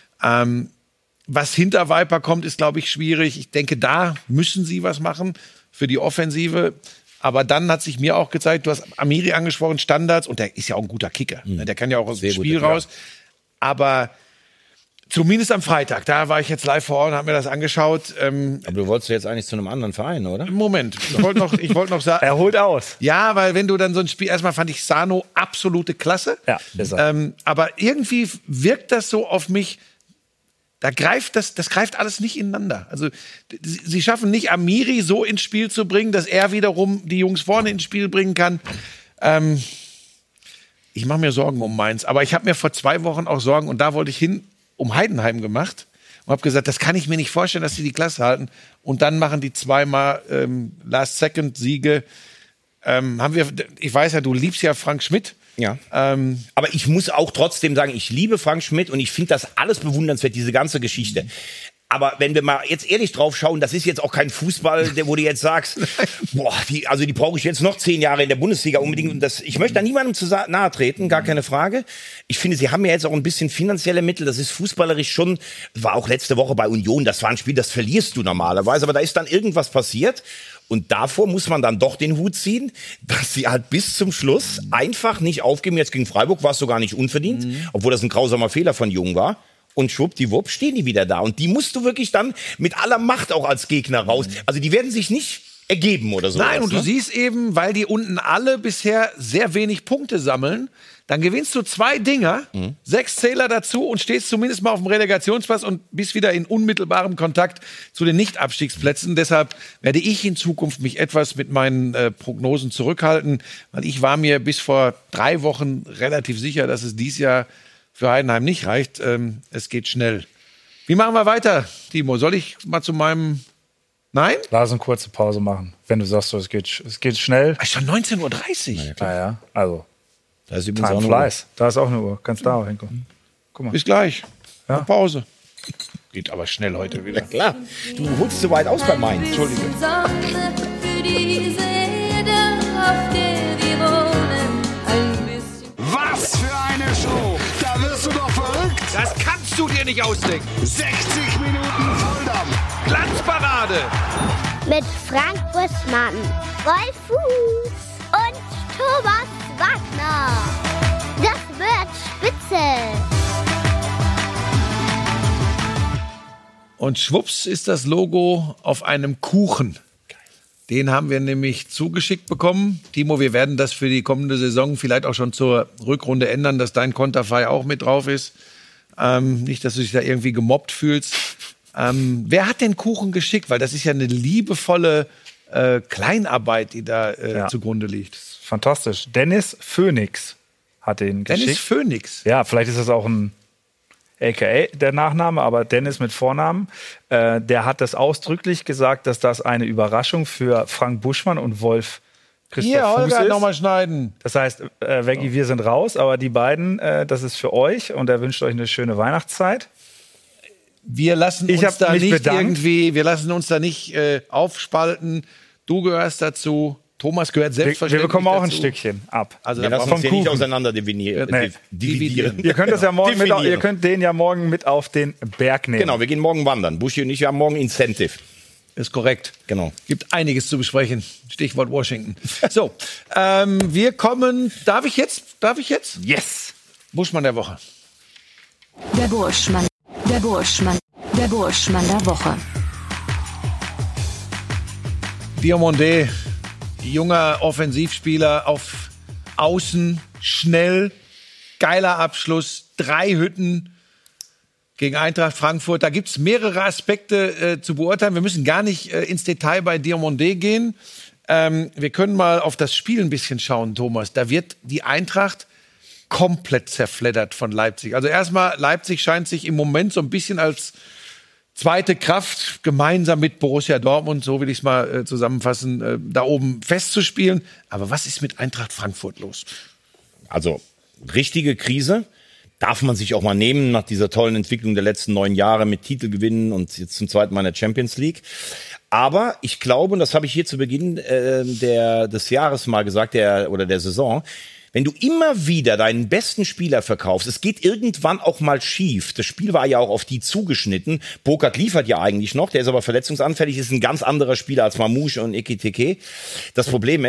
Was hinter Viper kommt, ist, glaube ich, schwierig. Ich denke, da müssen sie was machen für die Offensive. Aber dann hat sich mir auch gezeigt, du hast Amiri angesprochen, Standards, und der ist ja auch ein guter Kicker. Der kann ja auch aus dem Spiel raus. Aber zumindest am Freitag, da war ich jetzt live vor Ort und habe mir das angeschaut. Aber du wolltest jetzt eigentlich zu einem anderen Verein, oder? Moment, ich wollte noch sagen. Er holt aus. Ja, weil wenn du dann so ein Spiel, erstmal fand ich Sano absolute Klasse. Ja, ist er. Aber irgendwie wirkt das so auf mich, das greift alles nicht ineinander. Also sie schaffen nicht, Amiri so ins Spiel zu bringen, dass er wiederum die Jungs vorne ins Spiel bringen kann. Ich mache mir Sorgen um Mainz. Aber ich habe mir vor 2 Wochen auch Sorgen, und da wollte ich hin, um Heidenheim gemacht. Und habe gesagt, das kann ich mir nicht vorstellen, dass sie die Klasse halten. Und dann machen die 2-mal Last-Second-Siege. Ich weiß ja, du liebst ja Frank Schmidt. Ja. Aber ich muss auch trotzdem sagen, ich liebe Frank Schmidt und ich finde das alles bewundernswert, diese ganze Geschichte. Aber wenn wir mal jetzt ehrlich drauf schauen, das ist jetzt auch kein Fußball, wo du jetzt sagst, boah, die brauche ich jetzt noch 10 Jahre in der Bundesliga unbedingt. Und ich möchte da niemandem zu nahe treten, gar keine Frage. Ich finde, sie haben ja jetzt auch ein bisschen finanzielle Mittel. Das ist fußballerisch schon, war auch letzte Woche bei Union, das war ein Spiel, das verlierst du normalerweise. Aber da ist dann irgendwas passiert. Und davor muss man dann doch den Hut ziehen, dass sie halt bis zum Schluss einfach nicht aufgeben. Jetzt gegen Freiburg war es sogar nicht unverdient, obwohl das ein grausamer Fehler von Jung war. Und schwuppdiwupp stehen die wieder da. Und die musst du wirklich dann mit aller Macht auch als Gegner raus. Also die werden sich nicht ergeben oder so. Nein, und du siehst eben, weil die unten alle bisher sehr wenig Punkte sammeln, dann gewinnst du 2 Dinger, 6 Zähler dazu und stehst zumindest mal auf dem Relegationsplatz und bist wieder in unmittelbarem Kontakt zu den Nicht-Abstiegsplätzen. Deshalb werde ich in Zukunft mich etwas mit meinen Prognosen zurückhalten, weil ich war mir bis vor 3 Wochen relativ sicher, dass es dieses Jahr für Heidenheim nicht reicht. Es geht schnell. Wie machen wir weiter, Timo? Soll ich mal zu meinem... Nein? Lass uns eine kurze Pause machen, wenn du sagst, so, es geht schnell. Ach, schon 19:30 Uhr. Ja, also... Da ist übrigens Time auch eine flies. Da ist auch eine Uhr. Kannst da auch hinkommen. Guck mal. Bis gleich. Ja. Pause. Geht aber schnell heute wieder. Ja, klar. Du holst zu weit aus bei Mainz. Entschuldige. Sonne für diese Erde, auf der wir wohnen, ein bisschen. Was für eine Show! Da wirst du doch verrückt! Das kannst du dir nicht ausdenken. 60 Minuten Volldampf! Glanzparade. Mit Frank Buschmann, Wolf Fuß und Thomas Wagner. Das wird spitze. Und schwupps ist das Logo auf einem Kuchen. Den haben wir nämlich zugeschickt bekommen. Timo, wir werden das für die kommende Saison vielleicht auch schon zur Rückrunde ändern, dass dein Konterfei auch mit drauf ist. Nicht, dass du dich da irgendwie gemobbt fühlst. Wer hat den Kuchen geschickt? Weil das ist ja eine liebevolle Kleinarbeit, die da zugrunde liegt. Fantastisch. Dennis Phoenix hat den geschickt. Dennis Phoenix? Ja, vielleicht ist das auch ein AKA, der Nachname, aber Dennis mit Vornamen. Der hat das ausdrücklich gesagt, dass das eine Überraschung für Frank Buschmann und Wolf Christoph Hier, Fuß Holger, ist. nochmal schneiden. Das heißt, Veggie, wir sind raus, aber die beiden, das ist für euch und er wünscht euch eine schöne Weihnachtszeit. Wir lassen Ich uns hab da mich nicht bedankt. wir lassen uns da nicht aufspalten. Du gehörst dazu. Thomas gehört selbstverständlich Wir bekommen auch ein dazu. Stückchen ab. Also Wir da lassen brauchen uns wir hier nicht Kuchen. auseinander dividieren. Dividieren. Ihr könnt das ja morgen Definieren. ihr könnt den ja morgen mit auf den Berg nehmen. Genau, wir gehen morgen wandern. Buschi und ich haben morgen Incentive. Ist korrekt. Genau. Gibt einiges zu besprechen. Stichwort Washington. So, wir kommen. Darf ich jetzt? Yes! Buschmann der Woche. Der Burschmann der Woche. Diomandé, junger Offensivspieler auf Außen, schnell, geiler Abschluss, 3 Hütten gegen Eintracht Frankfurt. Da gibt es mehrere Aspekte zu beurteilen. Wir müssen gar nicht ins Detail bei Diomandé gehen. Wir können mal auf das Spiel ein bisschen schauen, Thomas. Da wird die Eintracht komplett zerfleddert von Leipzig. Also erstmal, Leipzig scheint sich im Moment so ein bisschen als zweite Kraft gemeinsam mit Borussia Dortmund, so will ich es mal zusammenfassen, da oben festzuspielen. Aber was ist mit Eintracht Frankfurt los? Also, richtige Krise. Darf man sich auch mal nehmen nach dieser tollen Entwicklung der letzten 9 Jahre mit Titelgewinnen und jetzt zum zweiten Mal in der Champions League. Aber ich glaube, und das habe ich hier zu Beginn des Jahres mal gesagt, der Saison, wenn du immer wieder deinen besten Spieler verkaufst, es geht irgendwann auch mal schief. Das Spiel war ja auch auf die zugeschnitten. Burkhardt liefert ja eigentlich noch, der ist aber verletzungsanfällig, ist ein ganz anderer Spieler als Mamouche und Ekitike. Das Problem ist,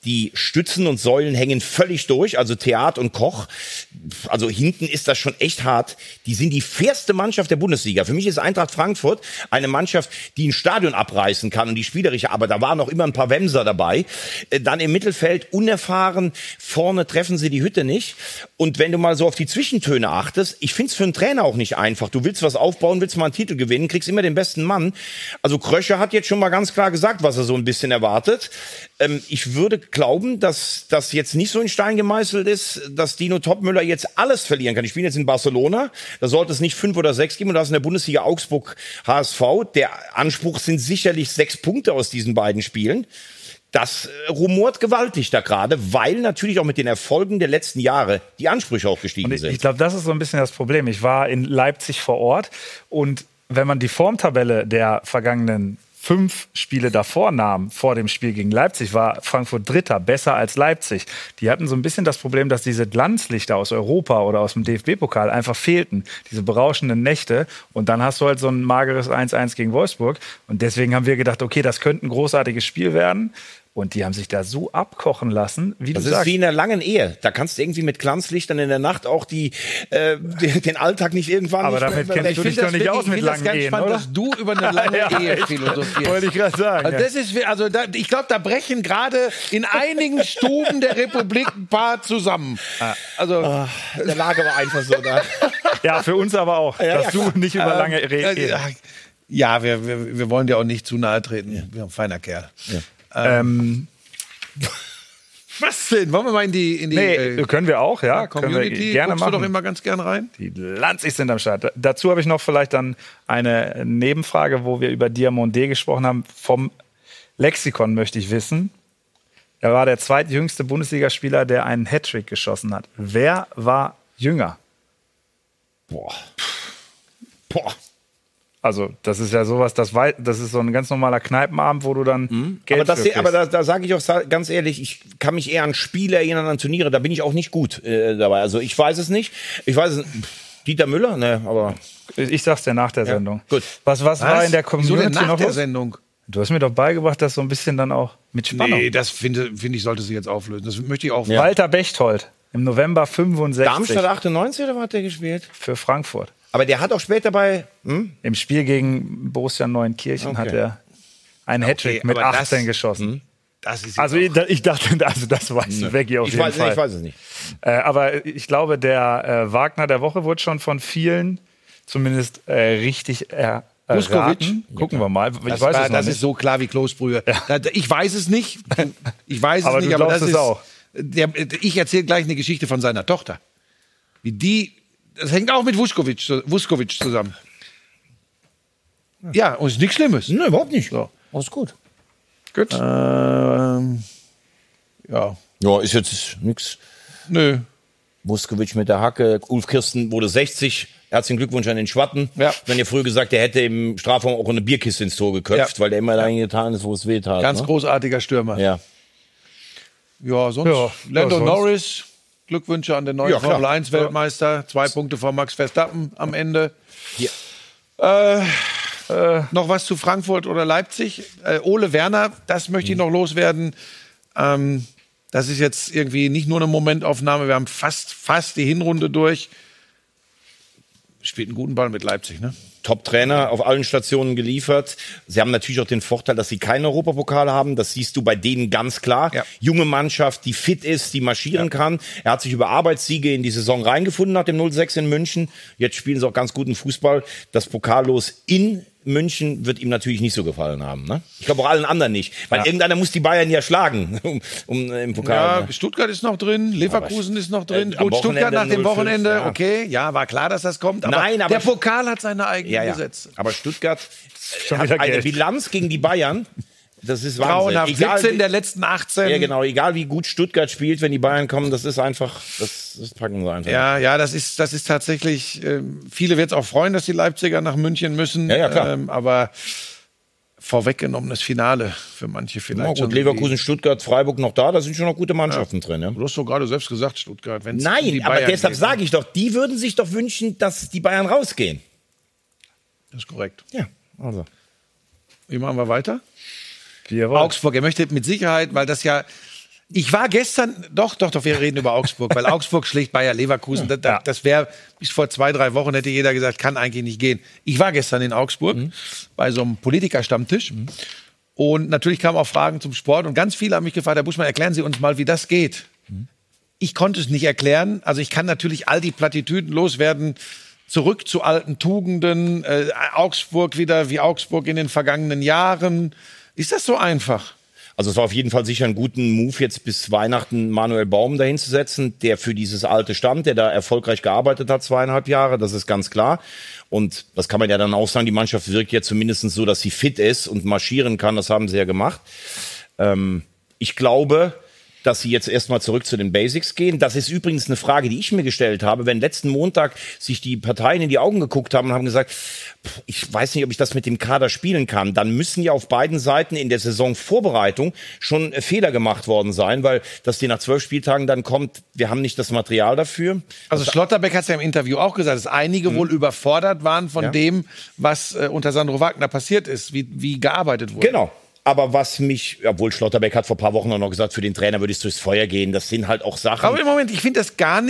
Die Stützen und Säulen hängen völlig durch, also Theat und Koch. Also hinten ist das schon echt hart. Die sind die fairste Mannschaft der Bundesliga. Für mich ist Eintracht Frankfurt eine Mannschaft, die ein Stadion abreißen kann und die spielerische, aber da waren noch immer ein paar Wemser dabei. Dann im Mittelfeld unerfahren, vorne treffen sie die Hütte nicht. Und wenn du mal so auf die Zwischentöne achtest, ich find's für einen Trainer auch nicht einfach. Du willst was aufbauen, willst mal einen Titel gewinnen, kriegst immer den besten Mann. Also Krösche hat jetzt schon mal ganz klar gesagt, was er so ein bisschen erwartet. Ich würde glauben, dass das jetzt nicht so in Stein gemeißelt ist, dass Dino Topmöller jetzt alles verlieren kann. Die spielen jetzt in Barcelona, da sollte es nicht 5 oder 6 geben und da ist in der Bundesliga Augsburg HSV. Der Anspruch sind sicherlich 6 Punkte aus diesen beiden Spielen. Das rumort gewaltig da gerade, weil natürlich auch mit den Erfolgen der letzten Jahre die Ansprüche auch gestiegen sind. Ich glaube, das ist so ein bisschen das Problem. Ich war in Leipzig vor Ort und wenn man die Formtabelle der vergangenen 5 Spiele davor nahm, vor dem Spiel gegen Leipzig, war Frankfurt Dritter, besser als Leipzig. Die hatten so ein bisschen das Problem, dass diese Glanzlichter aus Europa oder aus dem DFB-Pokal einfach fehlten. Diese berauschenden Nächte. Und dann hast du halt so ein mageres 1-1 gegen Wolfsburg. Und deswegen haben wir gedacht, okay, das könnte ein großartiges Spiel werden. Und die haben sich da so abkochen lassen, wie das du sagst. Das ist sagst. wie in einer langen Ehe. Da kannst du irgendwie mit Glanzlichtern in der Nacht auch den Alltag nicht irgendwann... Aber damit kennst du dich doch nicht aus mit langen Ehen, spannend, oder? dass du über eine lange Ehe philosophierst. Wollte ich gerade sagen. Also das ist, ich glaube, da brechen gerade in einigen Stuben der Republik ein paar zusammen. Also der Lage war einfach so da. Ja, für uns aber auch, dass du nicht über lange Ehen... Ja, wir wollen dir auch nicht zu nahe treten. Wir sind ein feiner Kerl. Ja. Was denn? Wollen wir mal in die können wir auch, ja. Community? Können wir gerne Guckst machen. du doch immer ganz gern rein. Die Lanzig sind am Start. Dazu habe ich noch vielleicht dann eine Nebenfrage, wo wir über Diamondé gesprochen haben. Vom Lexikon möchte ich wissen. Er war der zweitjüngste Bundesligaspieler, der einen Hattrick geschossen hat. Wer war jünger? Boah. Also, das ist ja sowas, das ist so ein ganz normaler Kneipenabend, wo du dann Geld aber da sage ich auch ganz ehrlich, ich kann mich eher an Spiele erinnern, an Turniere, da bin ich auch nicht gut dabei. Also ich weiß es nicht. Dieter Müller? Ne, aber... Ich sag's dir nach der Sendung. Gut. Was war in der Community Wieso denn nach noch der los? Sendung? Du hast mir doch beigebracht, dass so ein bisschen dann auch mit Spannung. Nee, das finde ich, sollte sie jetzt auflösen. Das möchte ich auch. Ja. Walter Bechtold im November 65. Darmstadt 98 oder was hat der gespielt? Für Frankfurt. Aber der hat auch später bei... Im Spiel gegen Borussia Neunkirchen hat er einen Hattrick mit 18 geschossen. Das ist also ich dachte, also das weiß ich weg hier auf jeden Fall. Ich weiß es nicht. Aber ich glaube, der Wagner der Woche wurde schon von vielen zumindest richtig erraten. Gucken wir mal. Das ist so klar wie Kloßbrühe. Ja. Ich weiß es nicht. Ich weiß es nicht, aber das ist auch. Ich erzähle gleich eine Geschichte von seiner Tochter. Wie die... Das hängt auch mit Vuskovic zusammen. Ja, und ist nichts Schlimmes. Nein, überhaupt nicht. So. Alles gut. Gut. Ja. Ja, ist jetzt nichts. Nö. Vuskovic mit der Hacke. Ulf Kirsten wurde 60. Herzlichen Glückwunsch an den Schwatten. Ja. Wenn ihr früher gesagt, der hätte im Strafraum auch eine Bierkiste ins Tor geköpft, weil der immer dahin getan ist, wo es weh tat. Ganz großartiger Stürmer. Ja. Ja, sonst. Lando Norris. Glückwünsche an den neuen Formel-1-Weltmeister. 2 Punkte vor Max Verstappen am Ende. Ja. Noch was zu Frankfurt oder Leipzig? Ole Werner, das möchte ich noch loswerden. Das ist jetzt irgendwie nicht nur eine Momentaufnahme. Wir haben fast die Hinrunde durch. Spielt einen guten Ball mit Leipzig, ne? Top-Trainer, auf allen Stationen geliefert. Sie haben natürlich auch den Vorteil, dass sie keinen Europapokal haben. Das siehst du bei denen ganz klar. Ja. Junge Mannschaft, die fit ist, die marschieren kann. Er hat sich über Arbeitssiege in die Saison reingefunden nach dem 0-6 in München. Jetzt spielen sie auch ganz guten Fußball. Das Pokallos in München wird ihm natürlich nicht so gefallen haben. Ne? Ich glaube auch allen anderen nicht. Weil irgendeiner muss die Bayern ja schlagen im Pokal. Ja, Stuttgart ist noch drin, Leverkusen ist noch drin. Gut, Stuttgart nach dem Wochenende, okay. Ja, war klar, dass das kommt. Aber, aber der Pokal hat seine eigenen Gesetze. Aber Stuttgart hat eine Bilanz gegen die Bayern. Das ist grauenhaft. 17 der letzten 18. Ja, genau. Egal wie gut Stuttgart spielt, wenn die Bayern kommen, das ist einfach, das packen sie einfach. Ja, das ist tatsächlich, viele wird es auch freuen, dass die Leipziger nach München müssen. Ja, klar. Aber vorweggenommenes Finale für manche vielleicht. Ja, gut, Leverkusen, Stuttgart, Freiburg noch da sind schon noch gute Mannschaften drin. Ja. Du hast doch gerade selbst gesagt, Stuttgart. Nein, aber deshalb sage ich doch, die würden sich doch wünschen, dass die Bayern rausgehen. Das ist korrekt. Ja, also. Wie machen wir weiter? Augsburg, er möchte mit Sicherheit, weil das ja Ich war gestern, doch, wir reden über Augsburg, weil Augsburg schlägt Bayer Leverkusen. Das wäre, bis vor 2-3 Wochen hätte jeder gesagt, kann eigentlich nicht gehen. Ich war gestern in Augsburg bei so einem Politikerstammtisch. Und natürlich kamen auch Fragen zum Sport. Und ganz viele haben mich gefragt, Herr Buschmann, erklären Sie uns mal, wie das geht. Ich konnte es nicht erklären. Also ich kann natürlich all die Plattitüden loswerden, zurück zu alten Tugenden, Augsburg wieder wie Augsburg in den vergangenen Jahren. Ist das so einfach? Also es war auf jeden Fall sicher ein guten Move, jetzt bis Weihnachten Manuel Baum dahin zu setzen, der für dieses Alte stand, der da erfolgreich gearbeitet hat, 2,5 Jahre, das ist ganz klar. Und das kann man ja dann auch sagen, die Mannschaft wirkt ja zumindest so, dass sie fit ist und marschieren kann, das haben sie ja gemacht. Ich glaube, dass sie jetzt erstmal zurück zu den Basics gehen. Das ist übrigens eine Frage, die ich mir gestellt habe, wenn letzten Montag sich die Parteien in die Augen geguckt haben und haben gesagt, ich weiß nicht, ob ich das mit dem Kader spielen kann, dann müssen ja auf beiden Seiten in der Saisonvorbereitung schon Fehler gemacht worden sein, weil dass die nach 12 Spieltagen dann kommt, wir haben nicht das Material dafür. Also Schlotterbeck hat es ja im Interview auch gesagt, dass einige wohl überfordert waren von dem, was unter Sandro Wagner passiert ist, wie gearbeitet wurde. Genau. Aber was mich, obwohl Schlotterbeck hat vor ein paar Wochen auch noch gesagt, für den Trainer würde ich durchs Feuer gehen. Das sind halt auch Sachen. Aber im Moment, ich finde das gar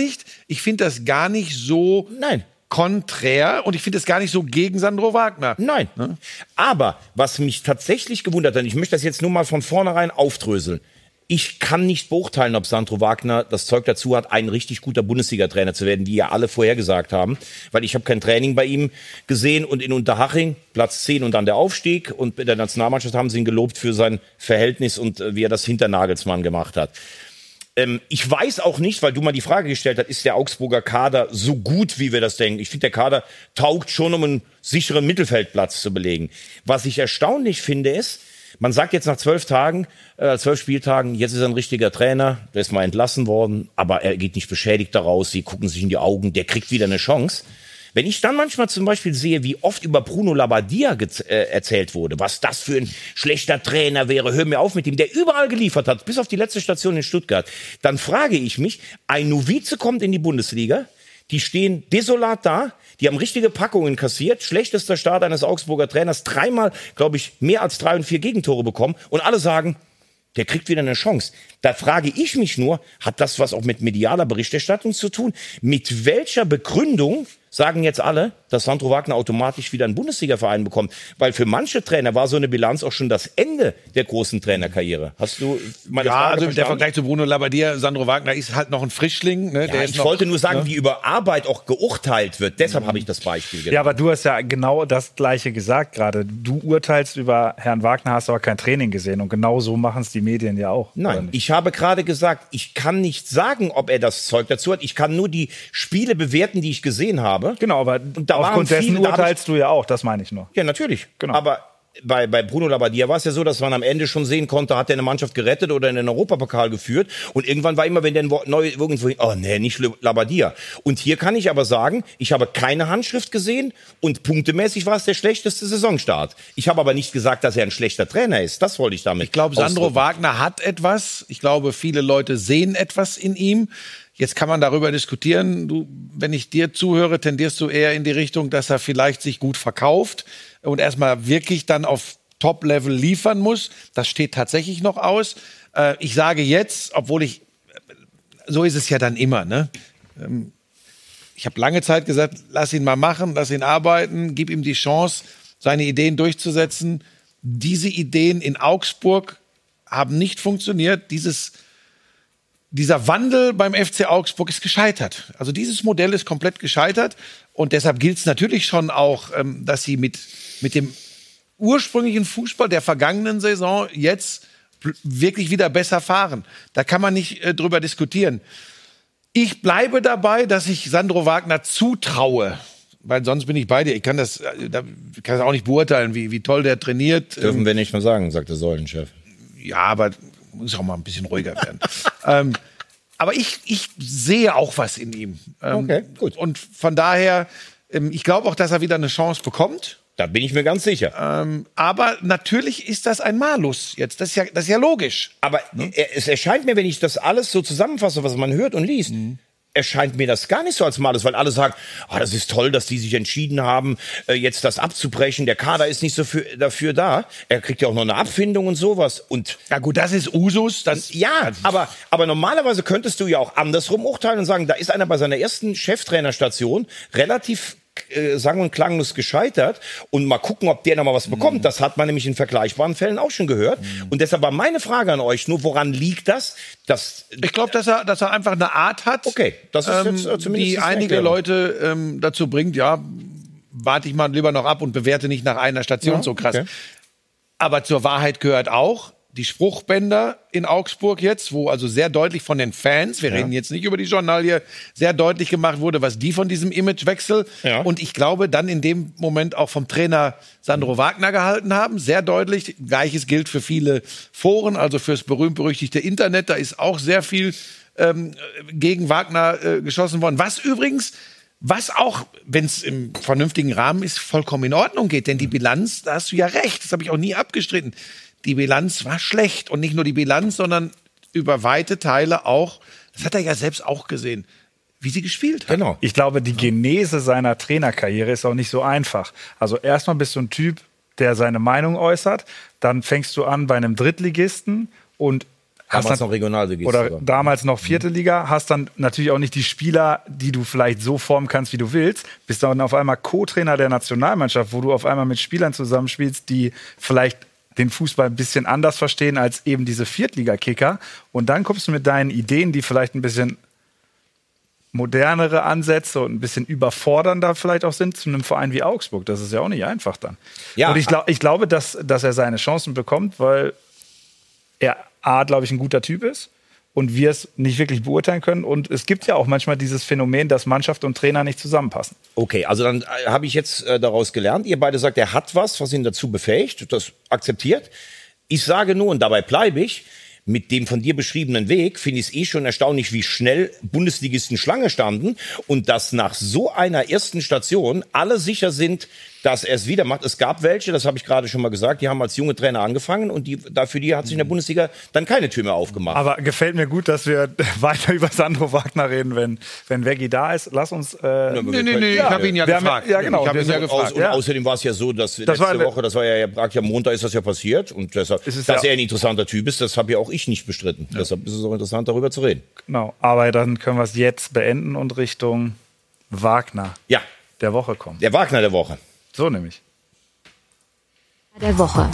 nicht so konträr und ich finde das gar nicht so gegen Sandro Wagner. Nein. Aber was mich tatsächlich gewundert hat, und ich möchte das jetzt nur mal von vornherein aufdröseln. Ich kann nicht beurteilen, ob Sandro Wagner das Zeug dazu hat, ein richtig guter Bundesliga-Trainer zu werden, wie ja alle vorhergesagt haben. Weil ich habe kein Training bei ihm gesehen und in Unterhaching, Platz 10 und dann der Aufstieg. Und bei der Nationalmannschaft haben sie ihn gelobt für sein Verhältnis und wie er das hinter Nagelsmann gemacht hat. Ich weiß auch nicht, weil du mal die Frage gestellt hast, ist der Augsburger Kader so gut, wie wir das denken? Ich finde, der Kader taugt schon, um einen sicheren Mittelfeldplatz zu belegen. Was ich erstaunlich finde, ist, man sagt jetzt nach 12 Spieltagen, jetzt ist er ein richtiger Trainer, der ist mal entlassen worden, aber er geht nicht beschädigt daraus, sie gucken sich in die Augen, der kriegt wieder eine Chance. Wenn ich dann manchmal zum Beispiel sehe, wie oft über Bruno Labbadia erzählt wurde, was das für ein schlechter Trainer wäre, hör mir auf mit ihm, der überall geliefert hat, bis auf die letzte Station in Stuttgart, dann frage ich mich, ein Novize kommt in die Bundesliga, die stehen desolat da, die haben richtige Packungen kassiert, schlechtester Start eines Augsburger Trainers, 3-mal, glaube ich, mehr als 3 und 4 Gegentore bekommen und alle sagen, der kriegt wieder eine Chance. Da frage ich mich nur, hat das was auch mit medialer Berichterstattung zu tun? Mit welcher Begründung sagen jetzt alle, dass Sandro Wagner automatisch wieder einen Bundesliga-Verein bekommt? Weil für manche Trainer war so eine Bilanz auch schon das Ende der großen Trainerkarriere. Hast du meine Frage verstanden? Der Vergleich zu Bruno Labbadia, Sandro Wagner ist halt noch ein Frischling. Ne? Ja, ich wollte nur sagen, wie über Arbeit auch geurteilt wird. Deshalb habe ich das Beispiel genannt. Ja, aber du hast ja genau das Gleiche gesagt gerade. Du urteilst über Herrn Wagner, hast aber kein Training gesehen. Und genau so machen es die Medien ja auch. Nein, ich habe gerade gesagt, ich kann nicht sagen, ob er das Zeug dazu hat. Ich kann nur die Spiele bewerten, die ich gesehen habe. Genau, aber aufgrund dessen urteilst du ja auch, das meine ich nur. Ja, natürlich. Genau. Aber bei Bruno Labbadia war es ja so, dass man am Ende schon sehen konnte, hat er eine Mannschaft gerettet oder in den Europapokal geführt. Und irgendwann war immer, wenn der neu irgendwo, oh nee, nicht Labbadia. Und hier kann ich aber sagen, ich habe keine Handschrift gesehen und punktemäßig war es der schlechteste Saisonstart. Ich habe aber nicht gesagt, dass er ein schlechter Trainer ist. Das wollte ich damit. Ich glaube, Sandro Wagner hat etwas. Ich glaube, viele Leute sehen etwas in ihm. Jetzt kann man darüber diskutieren. Du, wenn ich dir zuhöre, tendierst du eher in die Richtung, dass er vielleicht sich gut verkauft und erstmal wirklich dann auf Top-Level liefern muss. Das steht tatsächlich noch aus. Ich sage jetzt, so ist es ja dann immer, ne? Ich habe lange Zeit gesagt, lass ihn mal machen, lass ihn arbeiten, gib ihm die Chance, seine Ideen durchzusetzen. Diese Ideen in Augsburg haben nicht funktioniert. Dieser Wandel beim FC Augsburg ist gescheitert. Also dieses Modell ist komplett gescheitert. Und deshalb gilt es natürlich schon auch, dass sie mit dem ursprünglichen Fußball der vergangenen Saison jetzt wirklich wieder besser fahren. Da kann man nicht drüber diskutieren. Ich bleibe dabei, dass ich Sandro Wagner zutraue. Weil sonst bin ich bei dir. Ich kann das auch nicht beurteilen, wie toll der trainiert. Dürfen wir nicht mehr sagen, sagt der Säulenchef. Ja, aber muss auch mal ein bisschen ruhiger werden. Aber ich sehe auch was in ihm. Okay, gut. Und von daher, ich glaube auch, dass er wieder eine Chance bekommt. Da bin ich mir ganz sicher. Aber natürlich ist das ein Malus jetzt. Das ist ja logisch. Aber es erscheint mir, wenn ich das alles so zusammenfasse, was man hört und liest, erscheint mir das gar nicht so als Malus, weil alle sagen, das ist toll, dass die sich entschieden haben, jetzt das abzubrechen. Der Kader ist nicht so dafür da. Er kriegt ja auch noch eine Abfindung und sowas. Und ja gut, das ist Usus. Aber normalerweise könntest du ja auch andersrum urteilen und sagen, da ist einer bei seiner ersten Cheftrainerstation relativ sang- und klanglos gescheitert und mal gucken, ob der noch mal was bekommt. Das hat man nämlich in vergleichbaren Fällen auch schon gehört. Und deshalb war meine Frage an euch nur, woran liegt das? Ich glaube, dass er einfach eine Art hat, okay, das ist jetzt zumindest die einige Leute dazu bringt, ja, warte ich mal lieber noch ab und bewerte nicht nach einer Station so krass. okay. Aber zur Wahrheit gehört auch, die Spruchbänder in Augsburg jetzt, wo also sehr deutlich von den Fans, wir reden jetzt nicht über die Journalie, sehr deutlich gemacht wurde, was die von diesem Imagewechsel und ich glaube dann in dem Moment auch vom Trainer Sandro Wagner gehalten haben, sehr deutlich. Gleiches gilt für viele Foren, also fürs berühmt-berüchtigte Internet, da ist auch sehr viel gegen Wagner geschossen worden. Was auch, wenn es im vernünftigen Rahmen ist, vollkommen in Ordnung geht, denn die Bilanz, da hast du ja recht, das habe ich auch nie abgestritten. Die Bilanz war schlecht. Und nicht nur die Bilanz, sondern über weite Teile auch, das hat er ja selbst auch gesehen, wie sie gespielt hat. Genau. Ich glaube, die Genese seiner Trainerkarriere ist auch nicht so einfach. Also erstmal bist du ein Typ, der seine Meinung äußert. Dann fängst du an bei einem Drittligisten und Damals noch Regionalligist. Oder damals noch vierte Liga, hast dann natürlich auch nicht die Spieler, die du vielleicht so formen kannst, wie du willst. Bist dann auf einmal Co-Trainer der Nationalmannschaft, wo du auf einmal mit Spielern zusammenspielst, die vielleicht den Fußball ein bisschen anders verstehen als eben diese Viertliga-Kicker. Und dann kommst du mit deinen Ideen, die vielleicht ein bisschen modernere Ansätze und ein bisschen überfordernder vielleicht auch sind, zu einem Verein wie Augsburg. Das ist ja auch nicht einfach dann. Ja. Und ich glaube, dass er seine Chancen bekommt, weil er glaube ich, ein guter Typ ist und wir es nicht wirklich beurteilen können. Und es gibt ja auch manchmal dieses Phänomen, dass Mannschaft und Trainer nicht zusammenpassen. Okay, also dann habe ich jetzt daraus gelernt. Ihr beide sagt, er hat was ihn dazu befähigt. Das akzeptiert. Ich sage nur, und dabei bleibe ich, mit dem von dir beschriebenen Weg finde ich es schon erstaunlich, wie schnell Bundesligisten Schlange standen und dass nach so einer ersten Station alle sicher sind, dass er es wieder macht. Es gab welche, das habe ich gerade schon mal gesagt, die haben als junge Trainer angefangen und für die hat sich in der Bundesliga dann keine Tür mehr aufgemacht. Aber gefällt mir gut, dass wir weiter über Sandro Wagner reden, wenn Veggie da ist. Lass uns... Nee, ich habe ihn ja gefragt. Ja, genau. Ich habe ihn ja gefragt. Und außerdem war es ja so, dass letzte Woche, das war ja praktisch am Montag ist das ja passiert und deshalb, dass er ein interessanter Typ ist, das habe ja auch ich nicht bestritten. Ja. Deshalb ist es auch interessant, darüber zu reden. Genau, aber dann können wir es jetzt beenden und Richtung Wagner der Woche kommen. Der Wagner der Woche. So nämlich. Der Woche.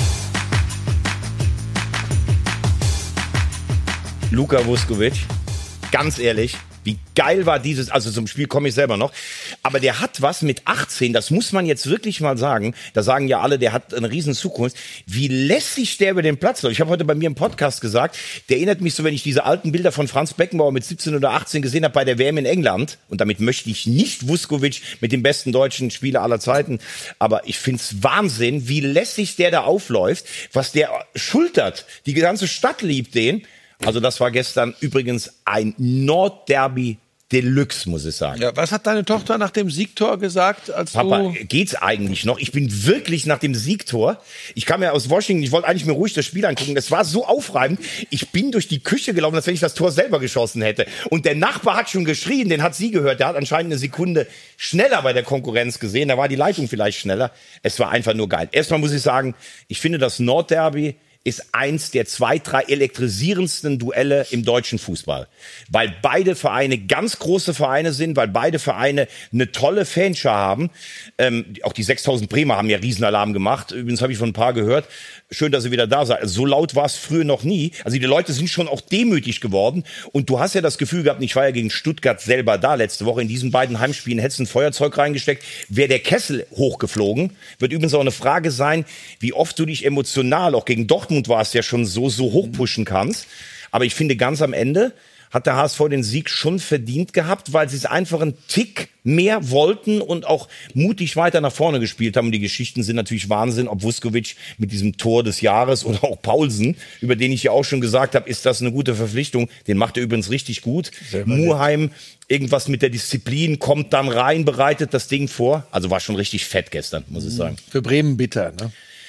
Luka Vuskovic, ganz ehrlich, wie geil war dieses, also zum Spiel komme ich selber noch, aber der hat was mit 18, das muss man jetzt wirklich mal sagen, da sagen ja alle, der hat eine riesen Zukunft, wie lässig der über den Platz läuft. Ich habe heute bei mir im Podcast gesagt, der erinnert mich so, wenn ich diese alten Bilder von Franz Beckenbauer mit 17 oder 18 gesehen habe bei der WM in England, und damit möchte ich nicht Vuskovic mit dem besten deutschen Spieler aller Zeiten, aber ich find's Wahnsinn, wie lässig der da aufläuft, was der schultert, die ganze Stadt liebt den. Also das war gestern übrigens ein Nordderby Deluxe, muss ich sagen. Ja, was hat deine Tochter nach dem Siegtor gesagt? Papa, geht's eigentlich noch? Ich bin wirklich nach dem Siegtor, ich kam ja aus Washington, ich wollte eigentlich mir ruhig das Spiel angucken, das war so aufreibend, ich bin durch die Küche gelaufen, als wenn ich das Tor selber geschossen hätte. Und der Nachbar hat schon geschrien, den hat sie gehört, der hat anscheinend eine Sekunde schneller bei der Konkurrenz gesehen, da war die Leitung vielleicht schneller. Es war einfach nur geil. Erstmal muss ich sagen, ich finde das Nordderby ist eins der 2, 3 elektrisierendsten Duelle im deutschen Fußball. Weil beide Vereine ganz große Vereine sind, weil beide Vereine eine tolle Fanschar haben. Auch die 6000 Bremer haben ja Riesenalarm gemacht. Übrigens habe ich von ein paar gehört. Schön, dass ihr wieder da seid. So laut war es früher noch nie. Also die Leute sind schon auch demütig geworden. Und du hast ja das Gefühl gehabt, ich war ja gegen Stuttgart selber da letzte Woche. In diesen beiden Heimspielen hättest du ein Feuerzeug reingesteckt. Wäre der Kessel hochgeflogen. Wird übrigens auch eine Frage sein, wie oft du dich emotional, auch gegen Dortmund war es ja schon so hochpushen kannst. Aber ich finde, ganz am Ende hat der HSV den Sieg schon verdient gehabt, weil sie es einfach einen Tick mehr wollten und auch mutig weiter nach vorne gespielt haben. Und die Geschichten sind natürlich Wahnsinn, ob Vuskovic mit diesem Tor des Jahres oder auch Paulsen, über den ich ja auch schon gesagt habe, ist das eine gute Verpflichtung. Den macht er übrigens richtig gut. Muheim, irgendwas mit der Disziplin, kommt dann rein, bereitet das Ding vor. Also war schon richtig fett gestern, muss ich sagen. Für Bremen bitter, ne?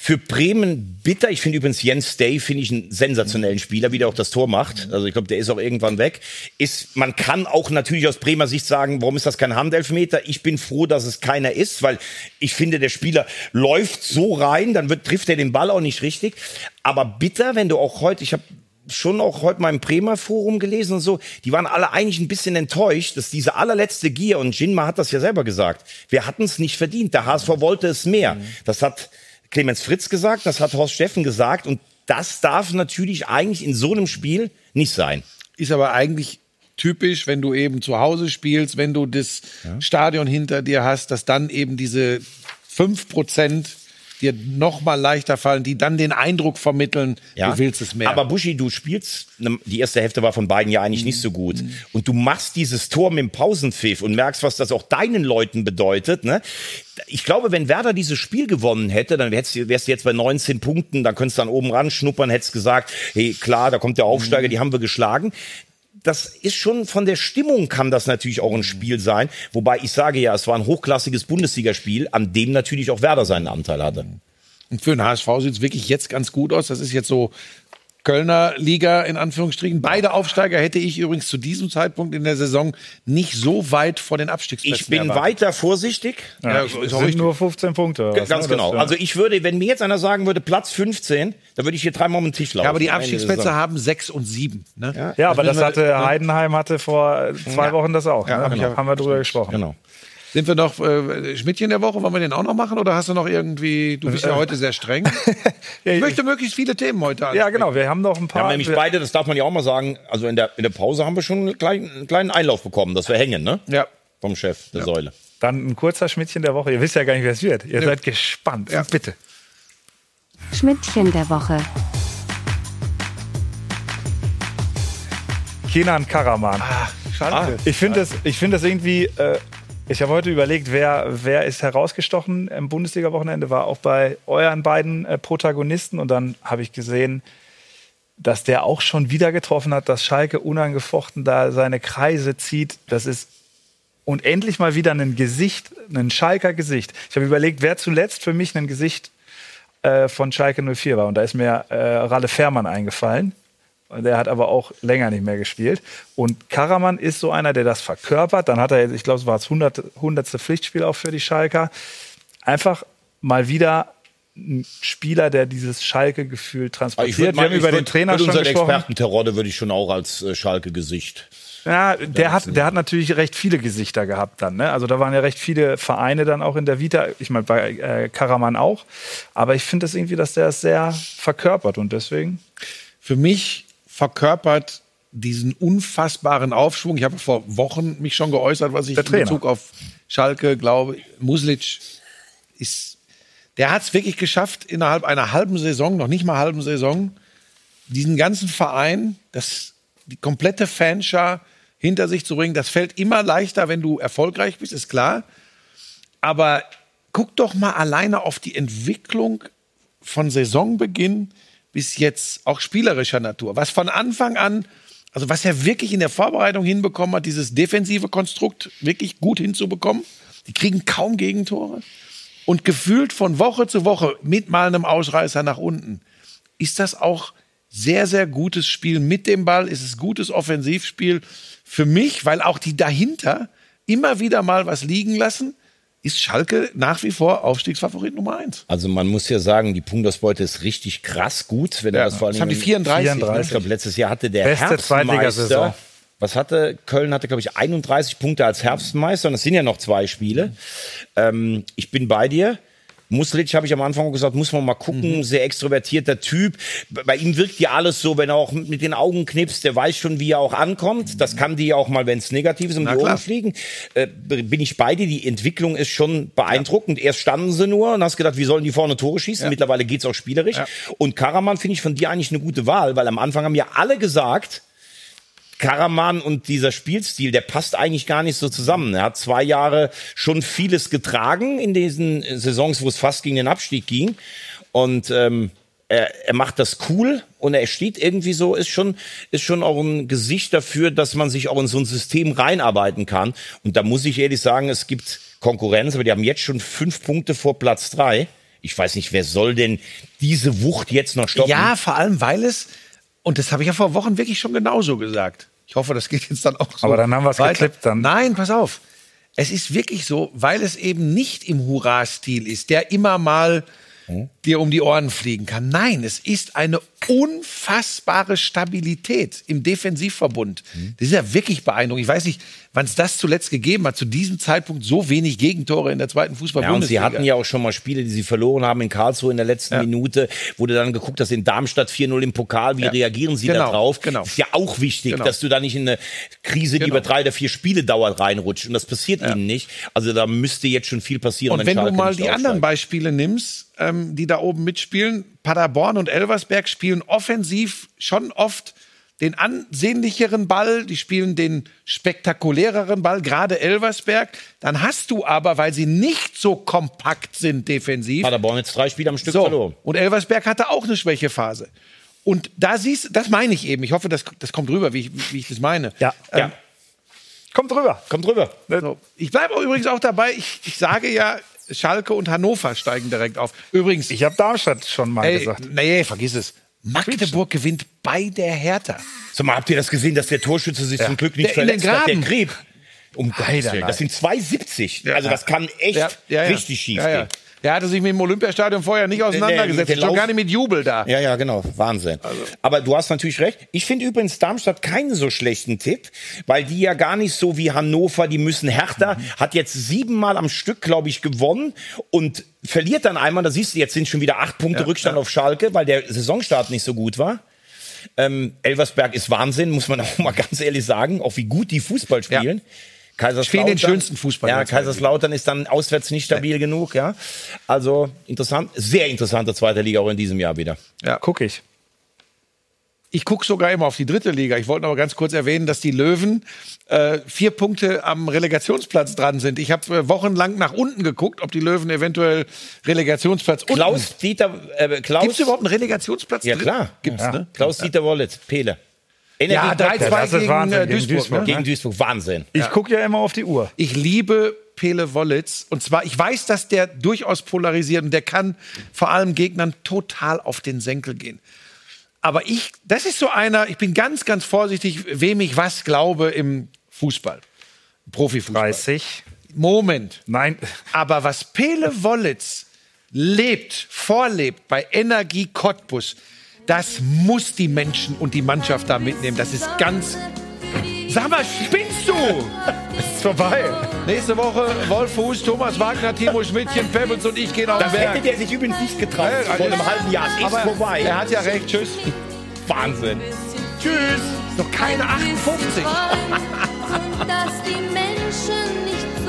Für Bremen bitter. Ich finde übrigens Jens Day einen sensationellen Spieler, wie der auch das Tor macht. Also ich glaube, der ist auch irgendwann weg. Man kann auch natürlich aus Bremer Sicht sagen, warum ist das kein Handelfmeter? Ich bin froh, dass es keiner ist, weil ich finde, der Spieler läuft so rein, dann trifft er den Ball auch nicht richtig. Aber bitter, wenn du auch heute, ich habe schon auch heute mal im Bremer Forum gelesen und so, die waren alle eigentlich ein bisschen enttäuscht, dass diese allerletzte Gier, und Jinma hat das ja selber gesagt, wir hatten es nicht verdient, der HSV wollte es mehr. Das hat Clemens Fritz gesagt, das hat Horst Steffen gesagt, und das darf natürlich eigentlich in so einem Spiel nicht sein. Ist aber eigentlich typisch, wenn du eben zu Hause spielst, wenn du das Stadion hinter dir hast, dass dann eben diese 5% dir noch mal leichter fallen, die dann den Eindruck vermitteln, du willst es mehr. Aber Buschi, du spielst, die erste Hälfte war von beiden ja eigentlich nicht so gut. Und du machst dieses Tor mit dem Pausenpfiff und merkst, was das auch deinen Leuten bedeutet. Ne? Ich glaube, wenn Werder dieses Spiel gewonnen hätte, dann wärst du jetzt bei 19 Punkten, dann könntest du dann oben ran schnuppern, hättest gesagt, hey, klar, da kommt der Aufsteiger, die haben wir geschlagen. Das ist schon, von der Stimmung kann das natürlich auch ein Spiel sein. Wobei ich sage ja, es war ein hochklassiges Bundesligaspiel, an dem natürlich auch Werder seinen Anteil hatte. Und für den HSV sieht es wirklich jetzt ganz gut aus. Das ist jetzt so Kölner Liga in Anführungsstrichen. Beide Aufsteiger hätte ich übrigens zu diesem Zeitpunkt in der Saison nicht so weit vor den Abstiegsplätzen Ich bin weiter vorsichtig. Ja, es sind nur 15 Punkte. Ganz genau. Also ich würde, wenn mir jetzt einer sagen würde, Platz 15, dann würde ich hier dreimal um den Tisch laufen. Ja, aber die Abstiegsplätze haben 6 und 7. Ne? Ja, aber das hatte Heidenheim vor 2 Wochen das auch. Ja, ne? genau. Haben wir drüber gesprochen. Genau. Sind wir noch Schmidtchen der Woche? Wollen wir den auch noch machen? Oder hast du noch irgendwie, du bist ja heute sehr streng. Ich möchte möglichst viele Themen heute ansprechen. Ja, genau. Wir haben noch ein paar. Wir haben nämlich beide, das darf man ja auch mal sagen, also in der Pause haben wir schon einen kleinen Einlauf bekommen, dass wir hängen, ne? Ja. Vom Chef der Säule. Dann ein kurzer Schmidtchen der Woche. Ihr wisst ja gar nicht, wer es wird. Ihr seid gespannt. Ja. Bitte. Schmidtchen der Woche. Kenan Karaman. Schade. Ich finde das irgendwie. Ich habe heute überlegt, wer ist herausgestochen im Bundesliga-Wochenende, war auch bei euren beiden Protagonisten. Und dann habe ich gesehen, dass der auch schon wieder getroffen hat, dass Schalke unangefochten da seine Kreise zieht. Das ist und endlich mal wieder ein Gesicht, ein Schalker Gesicht. Ich habe überlegt, wer zuletzt für mich ein Gesicht von Schalke 04 war. Und da ist mir Ralle Fährmann eingefallen. Der hat aber auch länger nicht mehr gespielt. Und Karaman ist so einer, der das verkörpert. Dann hat er jetzt, ich glaube, es war das 100. Pflichtspiel auch für die Schalker. Einfach mal wieder ein Spieler, der dieses Schalke-Gefühl transportiert. Wir haben über den Trainer schon gesprochen. Experten Terodde würde ich schon auch als Schalke-Gesicht. Ja, der hat natürlich recht viele Gesichter gehabt dann. Ne? Also da waren ja recht viele Vereine dann auch in der Vita. Ich meine, bei Karaman auch. Aber ich finde das irgendwie, dass der es sehr verkörpert. Und deswegen... Für mich verkörpert diesen unfassbaren Aufschwung. Ich habe vor Wochen mich schon geäußert, was ich in Bezug auf Schalke glaube. Muslic der hat es wirklich geschafft, innerhalb einer halben Saison, noch nicht mal halben Saison, diesen ganzen Verein, die komplette Fanschar hinter sich zu bringen. Das fällt immer leichter, wenn du erfolgreich bist, ist klar. Aber guck doch mal alleine auf die Entwicklung von Saisonbeginn bis jetzt, auch spielerischer Natur. Was von Anfang an, also was er wirklich in der Vorbereitung hinbekommen hat, dieses defensive Konstrukt wirklich gut hinzubekommen. Die kriegen kaum Gegentore. Und gefühlt von Woche zu Woche mit mal einem Ausreißer nach unten ist das auch sehr, sehr gutes Spiel mit dem Ball. Ist es gutes Offensivspiel für mich, weil auch die dahinter immer wieder mal was liegen lassen. Ist Schalke nach wie vor Aufstiegsfavorit Nummer 1. Also man muss ja sagen, die Punktausbeute ist richtig krass gut. Wenn das vor allem haben die 34. Ich glaube, letztes Jahr hatte der beste Herbstmeister, Köln hatte, glaube ich, 31 Punkte als Herbstmeister. Und es sind ja noch 2 Spiele. Ich bin bei dir. Muslic, habe ich am Anfang gesagt, muss man mal gucken, sehr extrovertierter Typ. Bei ihm wirkt ja alles so, wenn er auch mit den Augen knipst, der weiß schon, wie er auch ankommt. Das kann die auch mal, wenn es negativ ist, um die Ohren fliegen. Bin ich bei dir, die Entwicklung ist schon beeindruckend. Erst standen sie nur und hast gedacht, wie sollen die vorne Tore schießen? Mittlerweile geht's auch spielerisch. Und Karaman finde ich von dir eigentlich eine gute Wahl, weil am Anfang haben ja alle gesagt, Karaman und dieser Spielstil, der passt eigentlich gar nicht so zusammen. Er hat 2 Jahre schon vieles getragen in diesen Saisons, wo es fast gegen den Abstieg ging. Und er macht das cool und er steht irgendwie so, ist schon auch ein Gesicht dafür, dass man sich auch in so ein System reinarbeiten kann. Und da muss ich ehrlich sagen, es gibt Konkurrenz, aber die haben jetzt schon 5 Punkte vor Platz 3 Ich weiß nicht, wer soll denn diese Wucht jetzt noch stoppen? Ja, vor allem, weil es, und das habe ich ja vor Wochen wirklich schon genauso gesagt. Ich hoffe, das geht jetzt dann auch so. Aber dann haben wir es weiter. geklippt dann. Nein, pass auf. Es ist wirklich so, weil es eben nicht im Hurra-Stil ist, der immer mal dir um die Ohren fliegen kann. Nein, es ist eine unfassbare Stabilität im Defensivverbund. Das ist ja wirklich beeindruckend. Ich weiß nicht, wann es das zuletzt gegeben hat, zu diesem Zeitpunkt so wenig Gegentore in der zweiten Ja, und Fußball-Bundesliga. sie hatten ja auch schon mal Spiele, die sie verloren haben in Karlsruhe in der letzten Minute, wo du dann geguckt hast, in Darmstadt 4-0 im Pokal, wie reagieren sie da drauf? Genau. Ist ja auch wichtig, dass du da nicht in eine Krise, die über 3 oder 4 Spiele dauert, reinrutscht. Und das passiert ihnen nicht. Also da müsste jetzt schon viel passieren. Und wenn du Schalke mal nicht die anderen aufsteigt. Beispiele nimmst, die da oben mitspielen, Paderborn und Elversberg spielen offensiv schon oft den ansehnlicheren Ball, die spielen den spektakuläreren Ball, gerade Elversberg. Dann hast du aber, weil sie nicht so kompakt sind defensiv. Paderborn jetzt 3 Spiele am Stück verloren. Und Elversberg hatte auch eine Schwächephase. Und da siehst das meine ich eben. Ich hoffe, das kommt rüber, wie ich das meine. Ja. Kommt rüber. Kommt rüber. So. Ich bleibe übrigens auch dabei. Ich sage ja, Schalke und Hannover steigen direkt auf. Übrigens, Ich habe Darmstadt schon mal gesagt. nee, vergiss es. Magdeburg gewinnt bei der Hertha. Sag mal, habt ihr das gesehen, dass der Torschütze sich zum Glück nicht Der in den verletzt hat? Der Graben. Greb. Um Gottes Willen. Das sind 2,70. Also das kann echt richtig schief gehen. Der hatte sich mit dem Olympiastadion vorher nicht auseinandergesetzt. der Schon Lauf- gar nicht mit Jubel da. Ja, ja, genau. Wahnsinn. Aber du hast natürlich recht. Ich finde übrigens Darmstadt keinen so schlechten Tipp, weil die ja gar nicht so wie Hannover, die müssen härter, hat jetzt 7 Mal am Stück, glaube ich, gewonnen und verliert dann einmal. Da siehst du, jetzt sind schon wieder 8 Punkte Rückstand auf Schalke, weil der Saisonstart nicht so gut war. Elversberg ist Wahnsinn, muss man auch mal ganz ehrlich sagen, auch wie gut die Fußball spielen. Spielen den schönsten Fußball. Ja, der zweiten Kaiserslautern ist dann auswärts nicht stabil genug, ja. Also interessant, sehr interessante zweite Liga auch in diesem Jahr wieder. Ja. Guck ich. Ich gucke sogar immer auf die dritte Liga. Ich wollte noch mal ganz kurz erwähnen, dass die Löwen 4 Punkte am Relegationsplatz dran sind. Ich habe wochenlang nach unten geguckt, ob die Löwen eventuell Relegationsplatz unten. Gibt es überhaupt einen Relegationsplatz? Ja, klar. Gibt's, ne? Klaus-Dieter Wollitz, Pele. Ja, 3-2 das ist gegen Wahnsinn, gegen Duisburg. Duisburg. Ne? Gegen Duisburg, Wahnsinn. Ich gucke ja immer auf die Uhr. Ich liebe Pele Wollitz. Und zwar, ich weiß, dass der durchaus polarisiert und der kann vor allem Gegnern total auf den Senkel gehen. Aber das ist so einer, ich bin ganz, ganz vorsichtig, wem ich was glaube im Fußball. Profifußball. 30. Moment. Nein. Aber was Pele Wollitz vorlebt bei Energie Cottbus, das muss die Menschen und die Mannschaft da mitnehmen. Das ist ganz... Sag mal, spinnst du? Es ist vorbei. Nächste Woche Wolf Fuß, Thomas Wagner, Timo Schmidtchen, Pebbles und ich gehen auf den Das hätte Berg. der sich übrigens nicht getraut. Vor einem halben Jahr. Ist Aber vorbei. er hat ja recht. Tschüss. Wahnsinn. Tschüss. Ist noch keine 58. dass die Menschen nicht